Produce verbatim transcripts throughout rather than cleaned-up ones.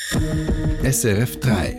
S R F drei.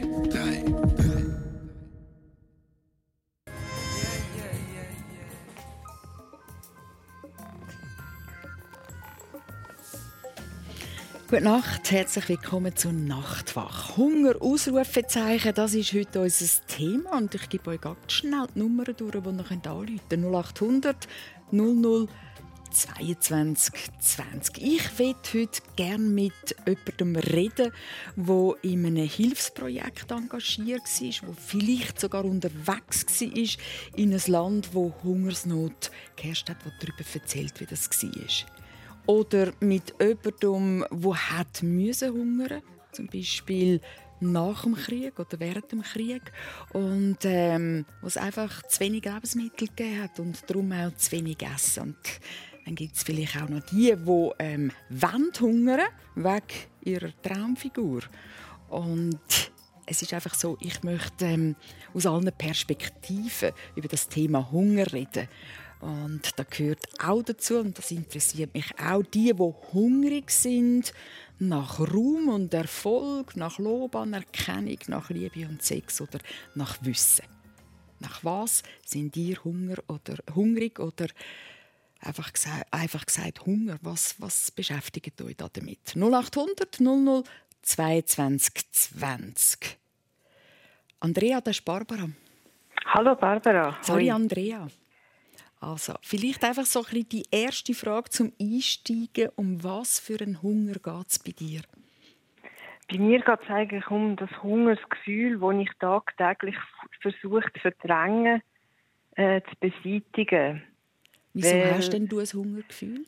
Gute Nacht, herzlich willkommen zu Nachtwach. Hunger, Ausrufezeichen, das ist heute unser Thema. Und ich gebe euch ganz schnell die Nummer durch, die ihr anrufen könnt. null acht hundert null null zweiundzwanzig zwanzig. Ich möchte heute gerne mit jemandem reden, der in einem Hilfsprojekt engagiert war, der vielleicht sogar unterwegs war in ein Land, wo Hungersnot geherrscht hat, der darüber erzählt, wie das war. Oder mit jemandem, der hat müssen hungern, zum Beispiel nach dem Krieg oder während dem Krieg, und ähm, wo es einfach zu wenig Lebensmittel gegeben hat und darum auch zu wenig Essen. Und dann gibt es vielleicht auch noch die, die ähm, wollen hungern wegen ihrer Traumfigur. Und es ist einfach so, ich möchte ähm, aus allen Perspektiven über das Thema Hunger reden. Und da gehört auch dazu, und das interessiert mich auch, die, die hungrig sind nach Ruhm und Erfolg, nach Lob, Anerkennung, nach Liebe und Sex oder nach Wissen. Nach was sind ihr Hunger oder hungrig oder einfach gesagt, einfach gesagt Hunger? Was, was beschäftigt euch damit? null acht hundert null null zweiundzwanzig zwanzig. Andrea, das ist Barbara. Hallo Barbara. Sorry, Andrea. Also, vielleicht einfach so ein bisschen die erste Frage zum Einsteigen. Um was für einen Hunger geht es bei dir? Bei mir geht es eigentlich um das Hungersgefühl, das ich tagtäglich versuche zu verdrängen, äh, zu beseitigen. Wieso Weil, hast denn du ein Hungergefühl?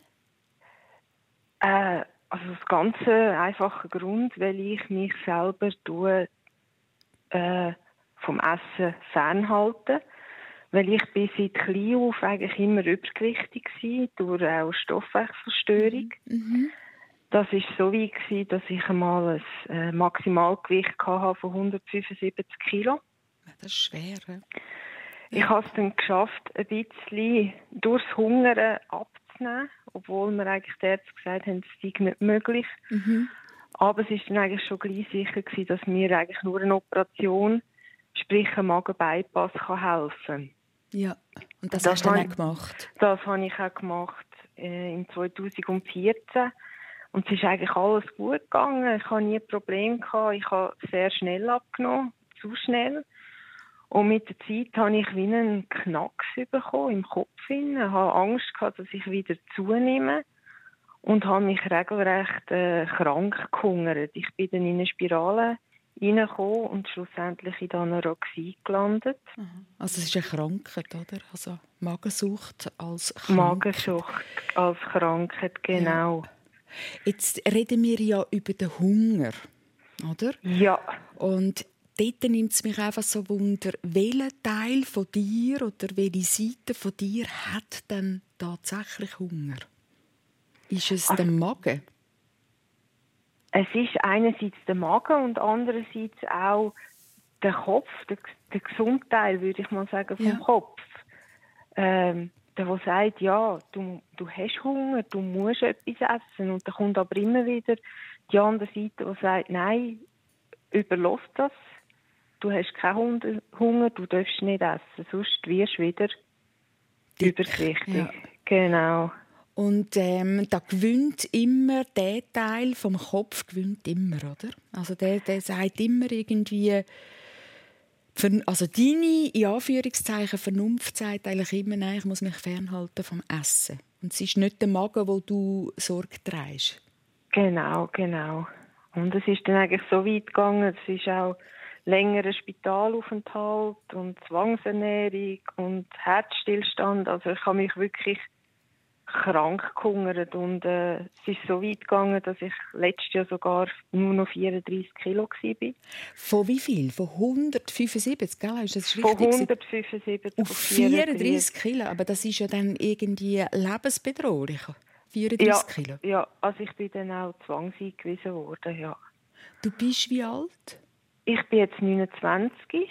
Äh, also das ganze einfache Grund, weil ich mich selber tue, äh, vom Essen fernhalte. Weil ich bin seit klein auf eigentlich immer übergewichtig war, durch auch Stoffwechselstörung. Mhm. Das war so weit, dass ich einmal ein äh, Maximalgewicht hatte von hundertfünfundsiebzig Kilo. Das ist schwer. Ja. Ich habe es dann geschafft, ein bisschen durchs Hungern abzunehmen, obwohl mir eigentlich die Ärzte gesagt haben, es sei nicht möglich. Mhm. Aber es war dann eigentlich schon gleich sicher gewesen, dass mir eigentlich nur eine Operation, sprich ein Magen-Bypass, helfen kann. Ja, und das, das hast du dann ich, auch gemacht? Das habe ich auch gemacht äh, im zweitausendvierzehn. Und es ist eigentlich alles gut gegangen. Ich hatte nie Probleme gehabt. Ich habe sehr schnell abgenommen, zu schnell. Und mit der Zeit habe ich wie einen Knacks bekommen im Kopf. Ich habe Angst gehabt, dass ich wieder zunehme. Und habe mich regelrecht äh, krank gehungert. Ich bin dann in eine Spirale reingekommen und schlussendlich in der Anorexie gelandet. Also es ist eine Krankheit, oder? Also Magensucht als Krankheit. Magensucht als Krankheit, genau. Ja. Jetzt reden wir ja über den Hunger, oder? Ja. Und dort nimmt es mich einfach so wunder, welcher Teil von dir oder welche Seite von dir hat denn tatsächlich Hunger? Ist es also, der Magen? Es ist einerseits der Magen und andererseits auch der Kopf, der, der gesunde Teil, würde ich mal sagen, vom ja. Kopf. Ähm, der, der sagt, ja, du, du hast Hunger, du musst etwas essen. Und dann kommt aber immer wieder die andere Seite, die sagt, nein, überlass das. Du hast keinen Hunger, du darfst nicht essen, sonst wirst du wieder Dick. Übergewichtig. Ja. Genau. Und ähm, da gewinnt immer der Teil vom Kopf gewinnt immer, oder? Also der, der sagt immer irgendwie, also deine, in Anführungszeichen, Vernunft sagt eigentlich immer, nein, ich muss mich fernhalten vom Essen. Und es ist nicht der Magen, wo du Sorge trägst. Genau, genau. Und es ist dann eigentlich so weit gegangen, es ist auch längerer Spitalaufenthalt und Zwangsernährung und Herzstillstand. Also ich habe mich wirklich krank gehungert und äh, es ist so weit gegangen, dass ich letztes Jahr sogar nur noch vierunddreißig Kilo war. Von wie viel? Von hundertfünfundsiebzig, gell? Ist das richtig? Von hundertfünfundsiebzig auf vierunddreißig Kilo, aber das ist ja dann irgendwie lebensbedrohlich. vierunddreißig Kilo? Ja, also ich bin dann auch zwangseingewiesen worden, ja. Du bist wie alt? Ich bin jetzt neunundzwanzig.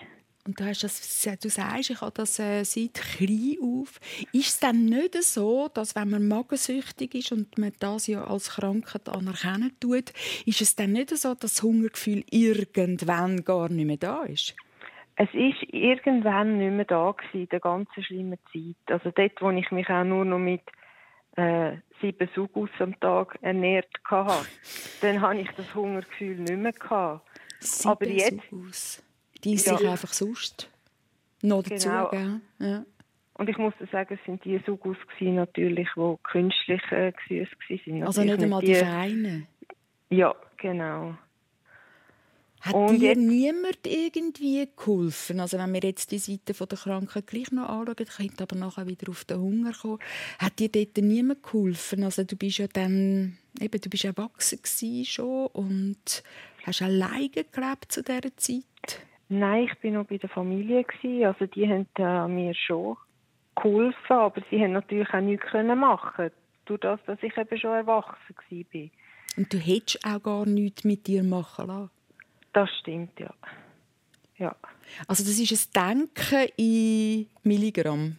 Und du, hast das, du sagst, ich habe das äh, seit klein auf. Ist es dann nicht so, dass wenn man magensüchtig ist und man das ja als Krankheit anerkennen tut, ist es dann nicht so, dass das Hungergefühl irgendwann gar nicht mehr da ist? Es ist irgendwann nicht mehr da gewesen, in der ganzen schlimmen Zeit. Also dort, wo ich mich auch nur noch mit äh, sieben Sugus am Tag ernährt hatte, dann hatte ich das Hungergefühl nicht mehr gehabt. Sieben Aber jetzt, Sugus. Die ja, sich einfach sonst noch dazu genau. geben. Ja. Und ich muss sagen, es sind die Sugus gewesen, natürlich, die künstlich äh, gesüßt waren. Also nicht einmal die, die feinen? Ja, genau. Hat und dir jetzt, niemand irgendwie geholfen? Also wenn wir jetzt die Seite von der Krankheit gleich noch anschauen, könnte aber nachher wieder auf den Hunger kommen. Hat dir dort niemand geholfen? Also du bist ja dann, eben, du bist erwachsen gewesen schon und hast alleine gelebt zu dieser Zeit? Nein, ich war noch bei der Familie gewesen. Also die haben äh, mir schon geholfen, aber sie haben natürlich auch nichts machen, durch das, dass ich eben schon erwachsen war. Und du hättest auch gar nichts mit dir machen lassen? Das stimmt, ja. ja. Also das ist ein Denken in Milligramm?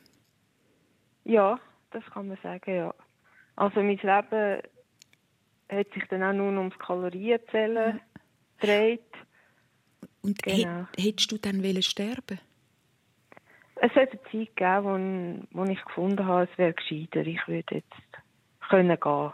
Ja, das kann man sagen, ja. Also mein Leben hat sich dann auch nur ums Kalorienzählen gedreht. Und genau. Hättest du dann sterben? Es hat eine Zeit gegeben, wo, wo ich gefunden habe, es wäre gescheiter, ich würde jetzt können gehen.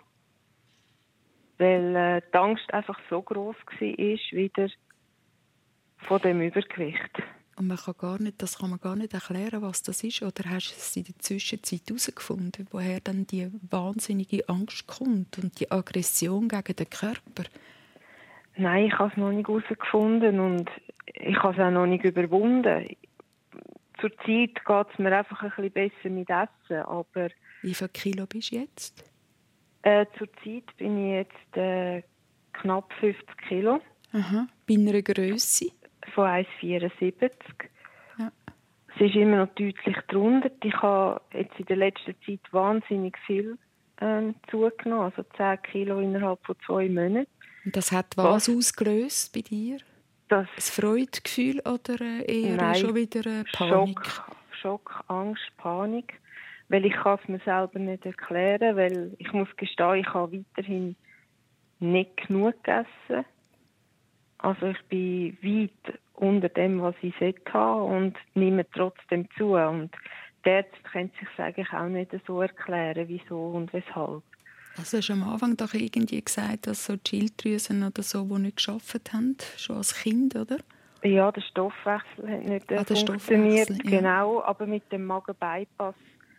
Weil äh, die Angst einfach so gross war, wieder von dem Übergewicht. Und man kann gar nicht, das kann man gar nicht erklären, was das ist? Oder hast du es in der Zwischenzeit herausgefunden, woher dann die wahnsinnige Angst kommt und die Aggression gegen den Körper? Nein, ich habe es noch nicht herausgefunden und ich habe es auch noch nicht überwunden. Zurzeit geht es mir einfach ein bisschen besser mit Essen, aber... Wie viel Kilo bist du jetzt? Äh, zurzeit bin ich jetzt äh, knapp fünfzig Kilo. Aha. Bei einer Grösse? Von eins Komma vierundsiebzig. Ja. Es ist immer noch deutlich drunter. Ich habe jetzt in der letzten Zeit wahnsinnig viel ähm, zugenommen, also zehn Kilo innerhalb von zwei Monaten. Und das hat was, was ausgelöst bei dir? Das, ein Freudegefühl oder eher nein, schon wieder eine Panik? Schock, Schock, Angst, Panik. Weil ich kann es mir selber nicht erklären, weil ich muss gestehen, ich habe weiterhin nicht genug gegessen. Also ich bin weit unter dem, was ich sollte haben und nehme trotzdem zu. Und die Ärzte können sich eigentlich auch nicht so erklären, wieso und weshalb. Also hast du am Anfang doch irgendwie gesagt, dass so die Schilddrüsen oder so, die nicht gearbeitet haben, schon als Kind, oder? Ja, der Stoffwechsel hat nicht ah, funktioniert, ja. Genau, aber mit dem Magen-Bypass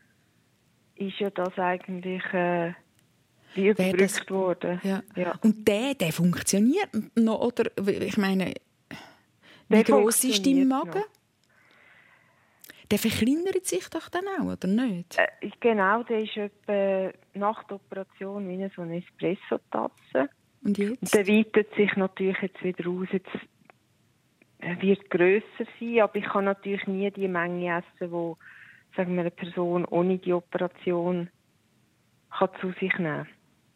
ist ja das eigentlich äh, wie überbrückt das, worden. Ja. Ja. Und der, der funktioniert noch, oder? Ich meine, wie der gross ist dein Magen? Noch. Der verkleinert sich doch dann auch, oder nicht? Äh, genau, der ist etwa nach der Operation wie so eine Espresso-Tasse. Und jetzt? Und der weitet sich natürlich jetzt wieder aus. Jetzt wird grösser sein, aber ich kann natürlich nie die Menge essen, die, sagen wir, eine Person ohne die Operation kann zu sich nehmen.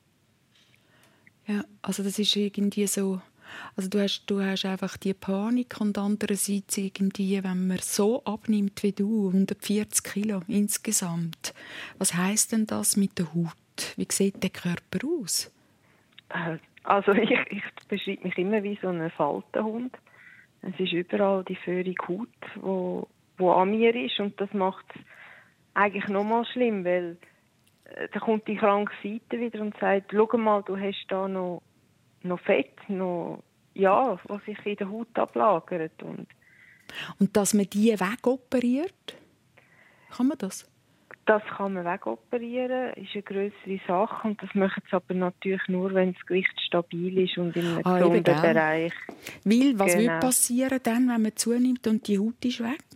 Ja, also das ist irgendwie so... Also du hast, du hast einfach die Panik und andererseits irgendwie, wenn man so abnimmt wie du, hundertvierzig Kilo insgesamt, was heisst denn das mit der Haut? Wie sieht der Körper aus? Also ich, ich beschreibe mich immer wie so ein Faltenhund. Es ist überall die feurige Haut, wo, wo an mir ist und das macht es eigentlich noch mal schlimm, weil äh, da kommt die kranke Seite wieder und sagt, schau mal, du hast da noch noch Fett, noch, ja, was sich in der Haut ablagert. Und, und dass man die wegoperiert? Kann man das? Das kann man wegoperieren, ist eine grössere Sache. Und das machen sie aber natürlich nur, wenn das Gewicht stabil ist und in einem ah, gesunden Bereich. Weil, was genau. Würde passieren dann, wenn man zunimmt und die Haut ist weg?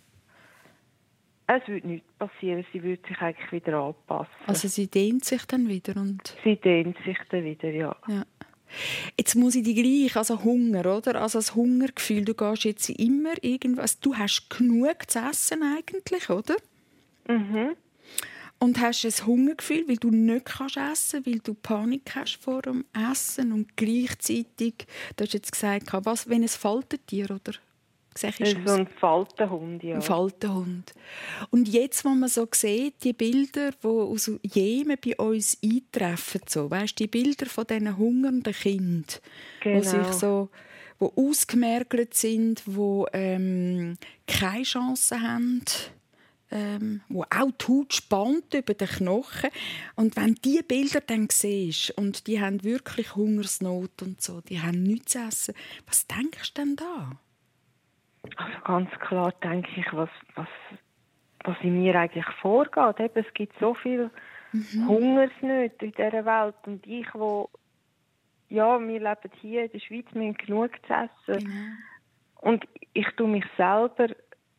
Es würde nichts passieren, sie würde sich eigentlich wieder anpassen. Also sie dehnt sich dann wieder? Und sie dehnt sich dann wieder, ja. ja. Jetzt muss ich die gleich, also Hunger, oder? Also das Hungergefühl, du gehst jetzt immer irgendwas, du hast genug zu essen eigentlich, oder? Mhm. Und hast ein Hungergefühl, weil du nicht kannst essen, weil du Panik hast vor dem Essen und gleichzeitig, du hast jetzt gesagt, was, wenn es faltet dir, oder? Das ist so ein Faltenhund, ja. Ein Faltenhund. Und jetzt, wo man so sieht, die Bilder, die aus Jemen bei uns eintreffen, so, weißt, die Bilder von diesen hungernden Kindern, genau. die sich so, die ausgemergelt sind, die ähm, keine Chance haben, ähm, wo auch die Haut spannt über den Knochen. Und wenn du diese Bilder dann siehst, und die haben wirklich Hungersnot und so, die haben nichts zu essen, was denkst du denn da? Also ganz klar denke ich, was, was, was in mir eigentlich vorgeht. Eben, es gibt so viel mhm. Hungersnöte in dieser Welt. Und ich, wo, ja, wir leben hier in der Schweiz, wir haben genug zu essen. Genau. Und ich tue mich selber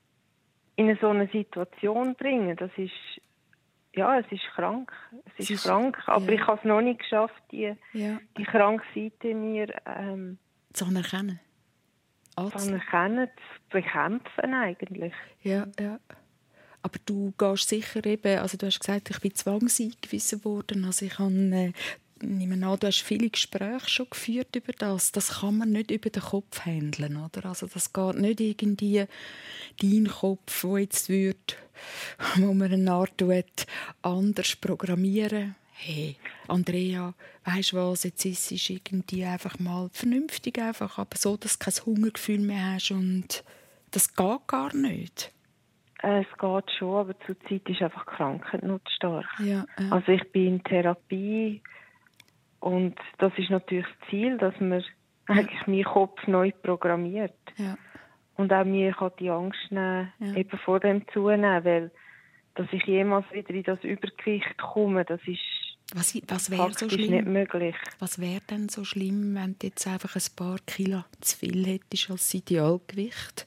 in so eine Situation bringen. Das ist, ja, es ist krank. Es ist, es ist krank, aber ja. ich habe es noch nicht geschafft, die, ja. die kranke Seite in mir ähm, zu anerkennen. Zu anerkennen, zu bekämpfen eigentlich. Ja, ja. Aber du gehst sicher eben, also du hast gesagt, ich bin zwangseingewiesen worden. Also ich habe, äh, nehme an, du hast viele Gespräche schon geführt über das. Das kann man nicht über den Kopf handeln, oder? Also das geht nicht irgendwie dein Kopf, der jetzt wird, wo man eine Art tut, anders programmieren. Hey, Andrea, weisst du was, jetzt ist es irgendwie einfach mal vernünftig, einfach, aber so, dass du kein Hungergefühl mehr hast und das geht gar nicht. Es geht schon, aber zurzeit ist einfach die Krankheit noch zu stark. Ja, ja. Also ich bin in Therapie und das ist natürlich das Ziel, dass man eigentlich ja. meinen Kopf neu programmiert. Ja. Und auch mir kann die Angst nehmen, ja. eben vor dem zunehmen, weil dass ich jemals wieder in das Übergewicht komme, das ist Was, was wäre so schlimm? Nicht möglich. Was wäre denn so schlimm, wenn du jetzt einfach ein paar Kilo zu viel hättest als Idealgewicht?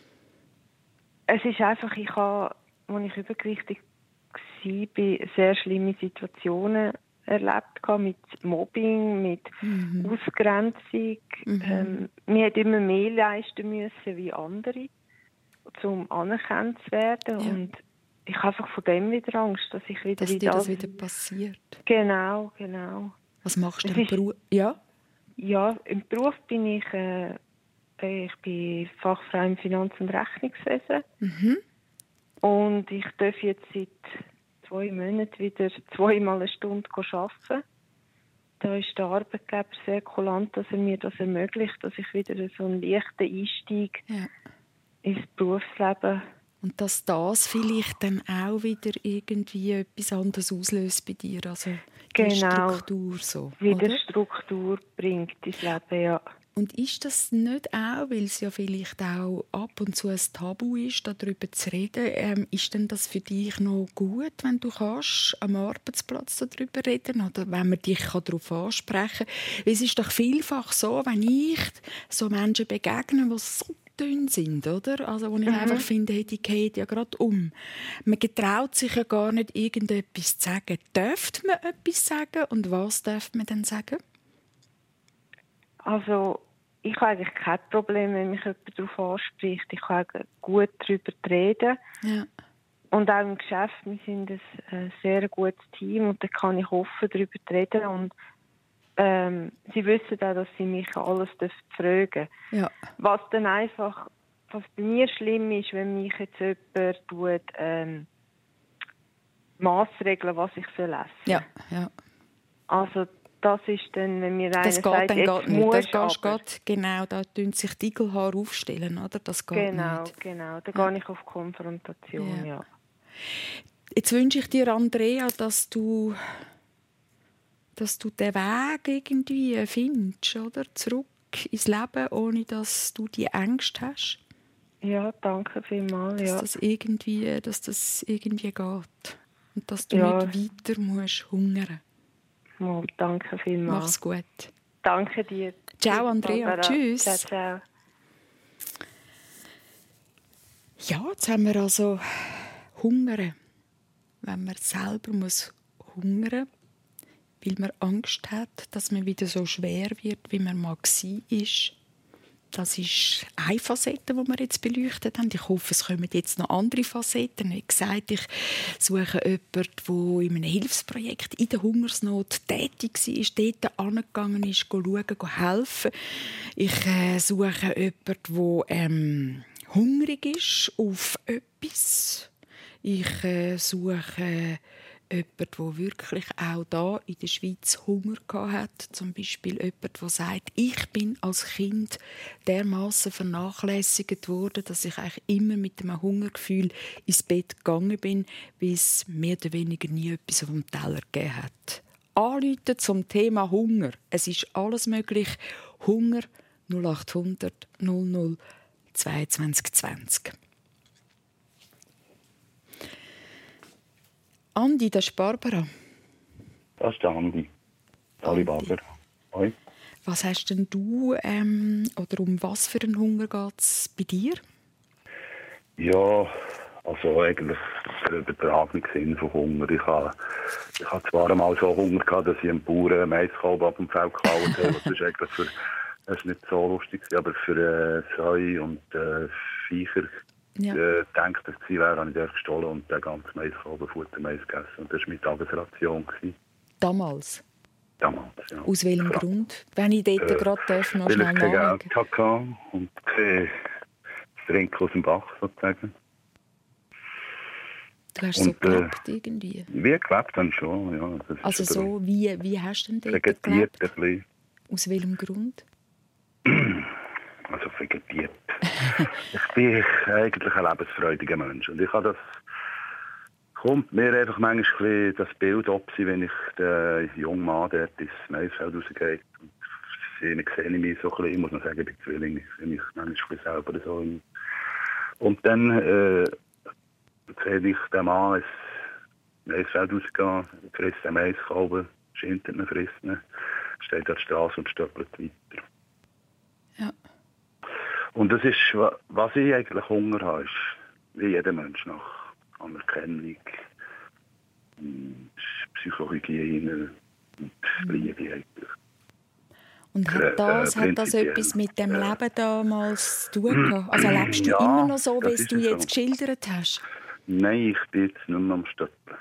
Es ist einfach, ich habe, als ich übergewichtig war, sehr schlimme Situationen erlebt, mit Mobbing, mit mhm. Ausgrenzung. Mhm. Ähm, wir mussten immer mehr leisten müssen wie andere, um anerkannt zu werden. Ja. Und ich habe einfach von dem wieder Angst, dass ich wieder dass dir das wieder passiert. Genau, genau. Was machst du im Beruf? Ja? Ja, im Beruf bin ich, äh, ich bin Fachfrau im Finanz- und Rechnungswesen. Mhm. Und ich darf jetzt seit zwei Monaten wieder zweimal eine Stunde arbeiten. Da ist der Arbeitgeber sehr kulant, dass er mir das ermöglicht, dass ich wieder so einen leichten Einstieg ja. ins Berufsleben. Und dass das vielleicht dann auch wieder irgendwie etwas anderes auslöst bei dir, also die genau. Struktur so, wieder oder? Struktur bringt ins Leben, ja. Und ist das nicht auch, weil es ja vielleicht auch ab und zu ein Tabu ist, darüber zu reden, ähm, ist denn das für dich noch gut, wenn du kannst am Arbeitsplatz darüber reden oder wenn man dich darauf ansprechen kann? Es ist doch vielfach so, wenn ich so Menschen begegne, die so dünn sind, oder? Also wo ich mhm. einfach finde, hey, die geht ja gerade um. Man getraut sich ja gar nicht, irgendetwas zu sagen. Dürfte man etwas sagen und was darf man dann sagen? Also, ich habe eigentlich kein Problem, wenn mich jemand darauf anspricht. Ich kann gut darüber reden. Ja. Und auch im Geschäft, wir sind ein sehr gutes Team und da kann ich offen darüber reden. Und ähm, sie wissen auch, dass sie mich alles fragen dürfen. Ja. Was dann einfach, was bei mir schlimm ist, wenn mich jetzt jemand tut, ähm, Massregeln, was ich soll essen. Ja, ja. Also, das ist dann, wenn mir einer das geht sagt, dann jetzt nicht. muss das geht, genau, da tun sich die Igelhaare aufstellen, oder? Das geht genau, nicht. Genau, da ja. gehe ich auf Konfrontation, ja. ja. Jetzt wünsche ich dir, Andrea, dass du, dass du den Weg irgendwie findest, oder? Zurück ins Leben, ohne dass du die Ängste hast. Ja, danke vielmals, dass ja. Das irgendwie, dass das irgendwie geht. Und dass du ja. nicht weiter musst hungern. Oh, danke vielmals. Mach's gut. Danke dir. Ciao, Andrea. Tschüss. Ciao, ciao. Ja, jetzt haben wir also hungern. Wenn man selber muss hungern, weil man Angst hat, dass man wieder so schwer wird, wie man mal war. Das ist eine Facette, die wir jetzt beleuchtet haben. Ich hoffe, es kommen jetzt noch andere Facetten. Wie gesagt, ich suche jemanden, der in einem Hilfsprojekt in der Hungersnot tätig war, dort angegangen ist, schauen, helfen. Ich äh, suche jemanden, der ähm, hungrig ist auf etwas. Ich äh, suche äh, jemanden, der wirklich auch da in der Schweiz Hunger hat. Zum Beispiel jemand, der sagt, ich bin als Kind dermassen vernachlässigt worden, dass ich eigentlich immer mit einem Hungergefühl ins Bett gegangen bin, weil es mehr oder weniger nie etwas auf dem Teller gegeben hat. Anrufen zum Thema Hunger. Es ist alles möglich. Hunger null acht hundert null null zweiundzwanzig zwanzig. Andi, das ist Barbara. Das ist der Andi. Hallo Barbara. Hoi. Was hast denn du, ähm, oder um was für einen Hunger geht es bei dir? Ja, also eigentlich der übertragene Sinn von Hunger. Ich habe, ich habe zwar einmal so Hunger gehabt, dass ich einem Bauern einen Maiskolben ab dem Feld geklaut habe. Das ist eigentlich für, das ist nicht so lustig, aber für äh, Säue und äh, Viecher ja. äh, gedacht, dass sie wäre, habe ich den gestohlen und den ganzen Maiskolben Futtermais gegessen. Und das war meine Tagesration. Damals? Damals, ja. Aus welchem Fra- Grund? Wenn ich dort äh, gerade darf, noch schnell nachdenken. Weil ich kein Geld hatte und kein Trinken aus dem Bach, sozusagen. Du hast und, so gelebt äh, irgendwie? Wie gelebt dann schon, ja. Das also so, wie, wie hast du denn dort vegetiert gelebt? Ein bisschen. Aus welchem Grund? Also vegetiert. ich bin eigentlich ein lebensfreudiger Mensch. Und ich habe das... kommt mir einfach manchmal ein das Bild ab, wenn ich den jungen Mann dort ins Maisfeld rausgehe. Und sehe ich mich so ein bisschen, ich muss noch sagen, ich bin Zwilling, ich sehe mich manchmal selber so. Und dann äh, sehe ich den Mann ins Maisfeld rausgehen, frisst den Maiskolben, schindet ihn, frisst ihn, steht an der Straße und stöppelt weiter. Ja. Und das ist, was ich eigentlich Hunger habe, ist, wie jeder Mensch nach Anerkennung, Psychohygiene und Liebe eigentlich. Und hat das, äh, hat das etwas mit dem äh, Leben damals zu tun gehabt? Also lebst du ja, immer noch so, wie du jetzt so. geschildert hast? Nein, ich bin jetzt nicht mehr am Stöppeln.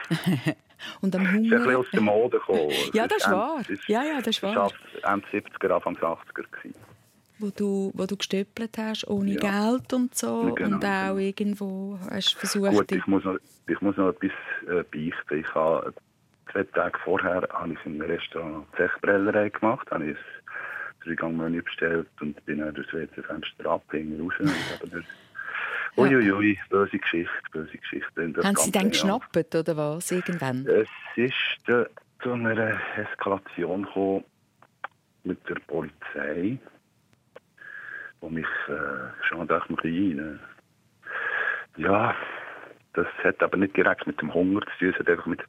Und am Hunger? Das ist ein bisschen aus der Mode gekommen. Ja, das ist wahr. Ja, ja, das ist wahr. Das war Ende siebziger, Anfang achtziger. Wo du, wo du gestöppelt hast, ohne ja. Geld und so. Ja, genau, und auch genau. irgendwo hast versucht... Gut, ich muss noch, ich muss noch etwas äh, beichten. Ich habe zwei Tage vorher habe ich in einem Restaurant Zechbrellerei gemacht. Habe ich ein Dreigang-Menü bestellt und bin dann durch das W C-Fenster abgegangen raus. Uiuiui, ja. ui, böse Geschichte, böse Geschichte. Haben Sie dann geschnappt, oder was, irgendwann? Es ist äh, zu einer Eskalation gekommen mit der Polizei, wo mich äh, schon dachte, ein bisschen rein. Ja, das hat aber nicht direkt mit dem Hunger zu tun, es hat einfach mit,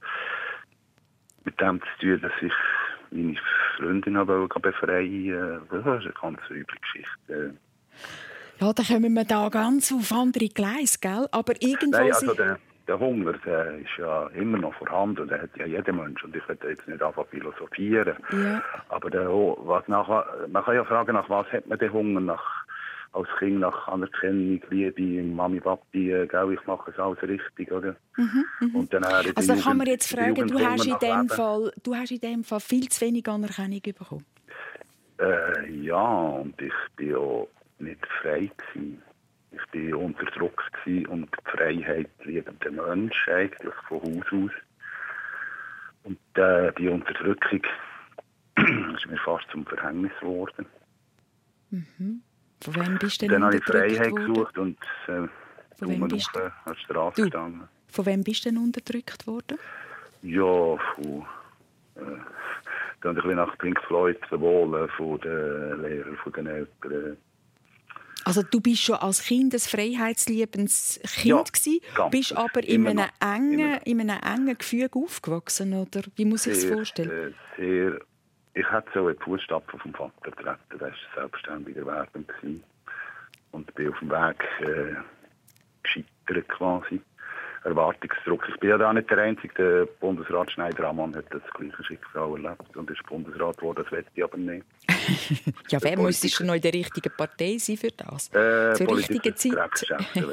mit dem zu tun, dass ich meine Freundin wollte befreien. Das ist eine ganz üble Geschichte. Ja, da kommen wir da ganz auf andere Gleise, gell? Aber irgendwo... Nein, also der, der Hunger der ist ja immer noch vorhanden, der hat ja jeder Mensch. Und ich will jetzt nicht anfangen philosophieren. Ja. Aber der, was nach, man kann ja fragen, nach was hat man den Hunger? Nach, als Kind nach Anerkennung, Liebe, Mami, Papi, gell, ich mache es alles richtig, oder? Mhm, und dann also da kann man jetzt fragen, du hast, in dem Fall, du hast in dem Fall viel zu wenig Anerkennung bekommen. Äh, ja, und ich bin ja nicht frei gewesen. Ich war unter Druck gewesen und die Freiheit liebende Mensch eigentlich von Haus aus. Und äh, die Unterdrückung ist mir fast zum Verhängnis geworden. Mhm. Von wem bist du denn dann unterdrückt worden? Dann habe ich Freiheit worden? gesucht und äh, von wem bist du? An der Straße du, gestanden. Von wem bist du denn unterdrückt worden? Ja, von... Äh, dann ein bisschen nach Pink Floyd zu wohlen, von den Lehrern, von den Eltern. Also du bist schon als Kind ein freiheitsliebendes Kind ja, gewesen, bist aber in einem, engen, in einem engen Gefüge aufgewachsen, oder? Wie muss ich es vorstellen? Äh, sehr, ich hatte so in die Fußstapfen vom Vater getreten, der war selbstständiger werden gewesen. Und bin auf dem Weg äh, gescheitert quasi. Erwartungsdruck. Ich bin ja da nicht der Einzige. Der Bundesrat Schneider-Ammann hat das gleiche Schicksal erlebt und ist Bundesrat geworden. Das will ich aber nicht. Ja, wer müsstest du noch in der richtigen Partei sein für das? Äh, Zur richtigen Zeit.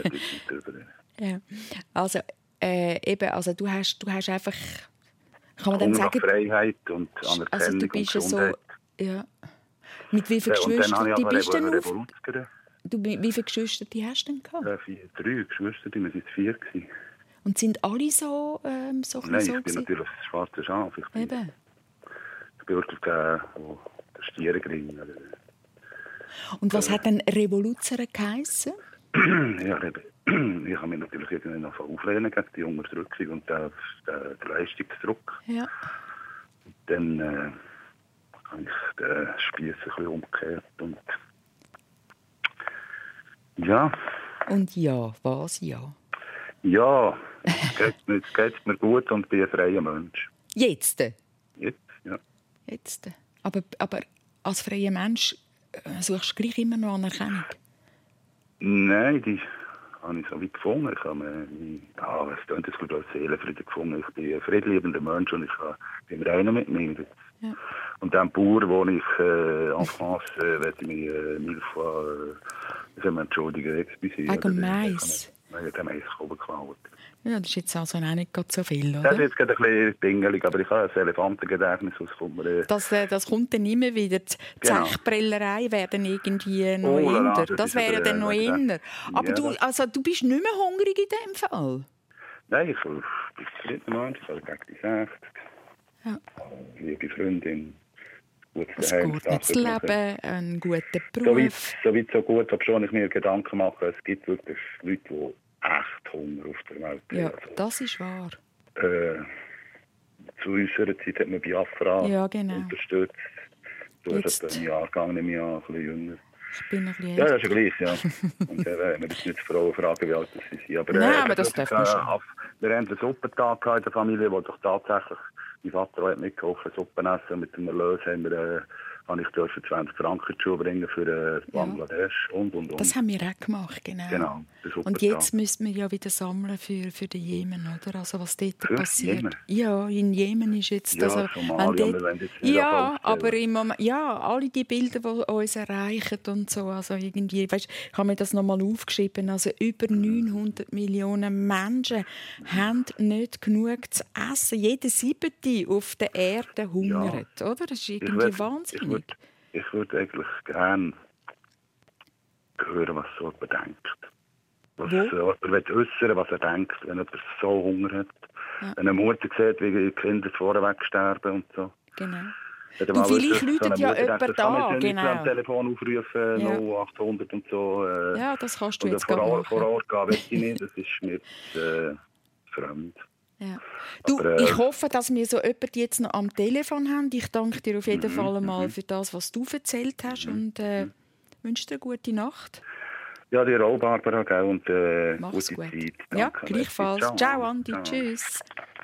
Ja. Also, äh, eben, also du hast, du hast einfach, kann man dann sagen... Freiheit und Anerkennung also du bist und so, ja. Mit wie vielen ja, Geschwistern ja, bist du denn auf? Du, wie viele Geschwister hast du denn gehabt? Äh, vier, drei Geschwister, wir waren vier. Gewesen. Und sind alle so, ähm, so Nein, so ich bin gewesen? natürlich das schwarze Schaf. Ich bin, Eben. ich bin wirklich der, der Stiergring. Und was äh. hat denn Revoluzer geheissen? Ja, ich habe mich natürlich irgendwie noch auflehnen gegen die Unterdrückung und den, den, den Leistungsdruck. Ja. Und dann äh, habe ich den Spieß ein bisschen umgekehrt. Und ja. Und ja, was ja? Ja, es geht, mir, es geht mir gut und bin ein freier Mensch. Jetzt? Jetzt, ja. Jetzt. Aber, aber als freier Mensch suchst du gleich immer noch Anerkennung? Nein, die habe ich so weit gefunden. Ich habe mich, ja, was klingt das gut als Seelenfrieden gefunden. Ich bin ein friedliebender Mensch und ich bin rein mit mir. Ja. Und dem Bauer, wo ich äh, en France, äh, werde ich mich äh, mille fois äh, entschuldigen, excusez. Wegen Mais? Wegen dem Mais geklaut. Ja, das ist jetzt also auch nicht so viel, oder? Das ist jetzt gerade ein bisschen pingelig, aber ich habe ein Elefantengedächtnis. Äh das, äh, das kommt dann immer wieder. Die genau. Zechbrellerei wäre dann irgendwie noch oh, inner. Das, das wäre ja dann noch inner. Aber ja, du, also, du bist nicht mehr hungrig in dem Fall? Nein, ich bin zufrieden, Mensch. Ich habe gegen die sechzig. Ja. Liebe Freundin. Ein gutes Leben, einen guten Beruf. So weit, so gut, ob schon ich mir Gedanken mache, es gibt wirklich Leute, die echt Hunger auf der Welt haben. Ja, also, das ist wahr. Äh, zu unserer Zeit hat man Biafra ja, genau. unterstützt. Du hast etwa einen Jahrgang, nicht mehr, ein bisschen jünger. Ich bin ein bisschen Ja, das ist ja gleich, ja. Und äh, wir müssen nicht Frauen fragen, wie alt sie sind. Aber, Nein, äh, aber das darf man schon. Wir haben einen Suppentag in der Familie, wo doch tatsächlich mein Vater hat mitgeholfen, Suppen essen. Mit dem Erlös haben wir, äh, habe ich dürfen zwanzig Franken zu bringen für äh, Bangladesch ja. und, und, und. Das haben wir auch gemacht, genau. genau und jetzt müssen wir ja wieder sammeln für, für den Jemen, oder? Also was dort für passiert. Jemen? Ja, in Jemen ist jetzt... Ja, also, Somalia, dort, ja, aber im Moment, ja, alle die Bilder, die uns erreichen und so, also irgendwie, weißt, ich habe mir das nochmal aufgeschrieben, also über neunhundert Millionen Menschen haben nicht genug zu essen. Jeder siebte auf der Erde hungert, ja. oder? Das ist irgendwie würd, wahnsinnig. Ich würde würd eigentlich gerne hören, was so jemand denkt. Was jemand äußern, was er denkt, wenn jemand so Hunger hat. Ja. Wenn eine Mutter sieht, wie die Kinder vorweg sterben und so. Genau. Du, vielleicht läutet so ja jemand denkt, da, kann genau. am Telefon aufrufen, ja. null acht hundert und so. Äh, ja, das kannst du oder jetzt vor, machen. vor Ort gehen, weiß ich nicht, das ist mir äh, fremd. Ja. Du, Aber, äh, ich hoffe, dass wir so jemanden jetzt noch am Telefon haben. Ich danke dir auf jeden Fall einmal für das, was du erzählt hast und äh, wünsche dir eine gute Nacht. Ja, dir auch, Barbara, gell, und äh, Mach's gute gut. Zeit. Ja, Danke. gleichfalls. Ciao, Ciao Andi. Ciao. Tschüss.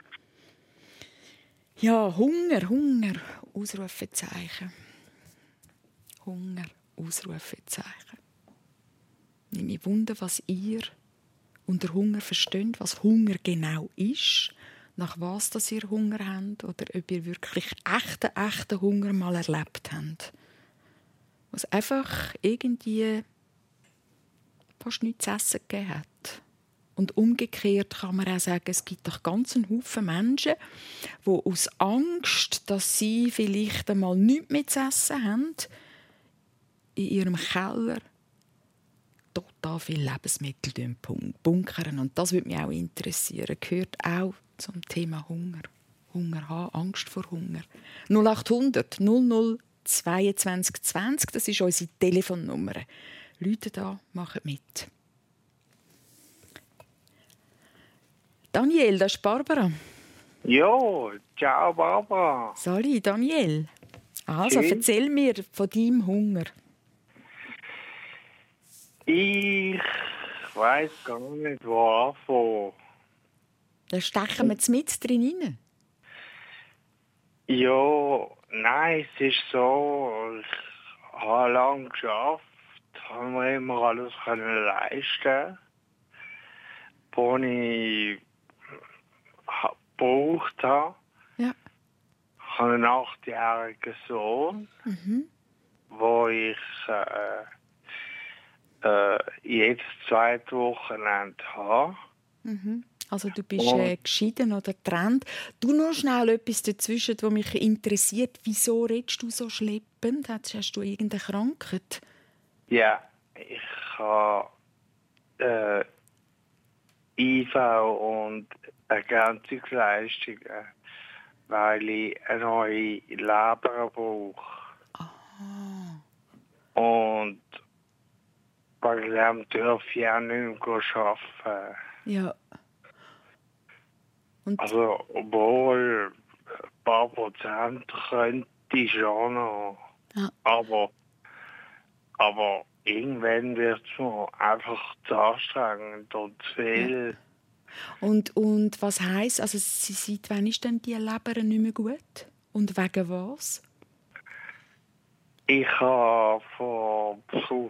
Ja, Hunger, Hunger, Ausrufezeichen. Hunger, Ausrufezeichen. Ich mich wundere, was ihr unter Hunger versteht, was Hunger genau ist, nach was dass ihr Hunger habt oder ob ihr wirklich echten, echten Hunger mal erlebt habt. Was einfach irgendwie fast nichts zu essen gegeben hat. Und umgekehrt kann man auch sagen, es gibt doch ganz einen Haufen Menschen, die aus Angst, dass sie vielleicht einmal nichts mehr zu essen haben, in ihrem Keller total viele Lebensmittel bunkern. Und das würde mich auch interessieren. Gehört auch zum Thema Hunger. Hunger haben, Angst vor Hunger. null acht hundert null null zweiundzwanzig zwanzig, das ist unsere Telefonnummer. Leute da, machen mit. Daniel, das ist Barbara. Ja, ciao Barbara. Sorry, Daniel. Also, Schön. Erzähl mir von deinem Hunger. Ich weiss gar nicht, wo anfangen. Da stechen wir mit drin rein. Ja, nein, es ist so, ich habe lange geschafft, habe mir immer alles leisten, was ich gebraucht habe. Ja. Ich habe einen achtjährigen Sohn, mhm. wo ich äh, äh, jedes zweite Wochenende habe. Mhm. Also du bist äh, geschieden oder getrennt. Du noch schnell etwas dazwischen, was mich interessiert. Wieso redest du so schleppend? Hast, hast du irgendeine Krankheit? Ja, ich habe äh, I V und Ergänzungsleistungen, weil ich eine neue Leber brauche. Aha. Und wegen dem darf ich auch nicht mehr arbeiten. Ja. Und Also, obwohl ein paar Prozent könnte ich schon noch. Ja. Aber, aber irgendwann wird es mir einfach zu anstrengend und zu viel. Und, und was heisst, also sie- seit wann ist denn die Leber nicht mehr gut? Und wegen was? Ich habe vor puh,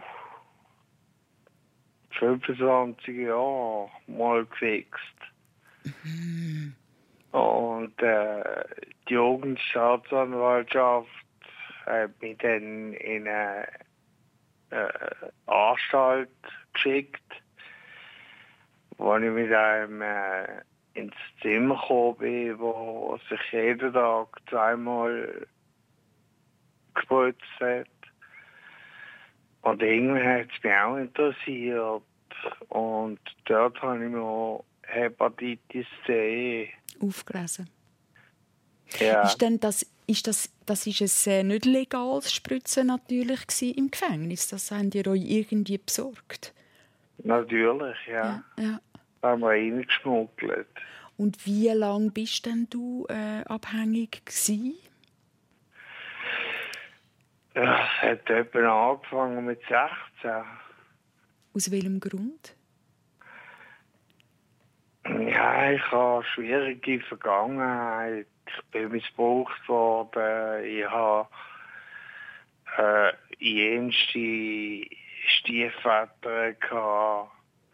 fünfundzwanzig Jahren mal gefixt. Mhm. Und äh, die Jugendstaatsanwaltschaft hat mich dann in eine äh, Anstalt geschickt, wo ich mit einem äh, ins Zimmer gekommen bin, wo sich jeden Tag zweimal gespritzt hat. Und irgendwann hat es mich auch interessiert. Und dort habe ich mir Hepatitis C. Aufgelesen. Ja, Ist denn das, ist das, das ist ein äh, nicht legales Spritzen natürlich gsi im Gefängnis? Das haben die euch irgendwie besorgt? natürlich, ja. Ja, ja. Da haben wir reingeschmuggelt. Und wie lange bist denn du äh, abhängig gsi? Ja, es hat etwa angefangen mit sechzehn. Aus welchem Grund? Ja, ich habe eine schwierige Vergangenheit. Ich bin missbraucht worden. Ich habe äh, jenste Stiefväter gehabt.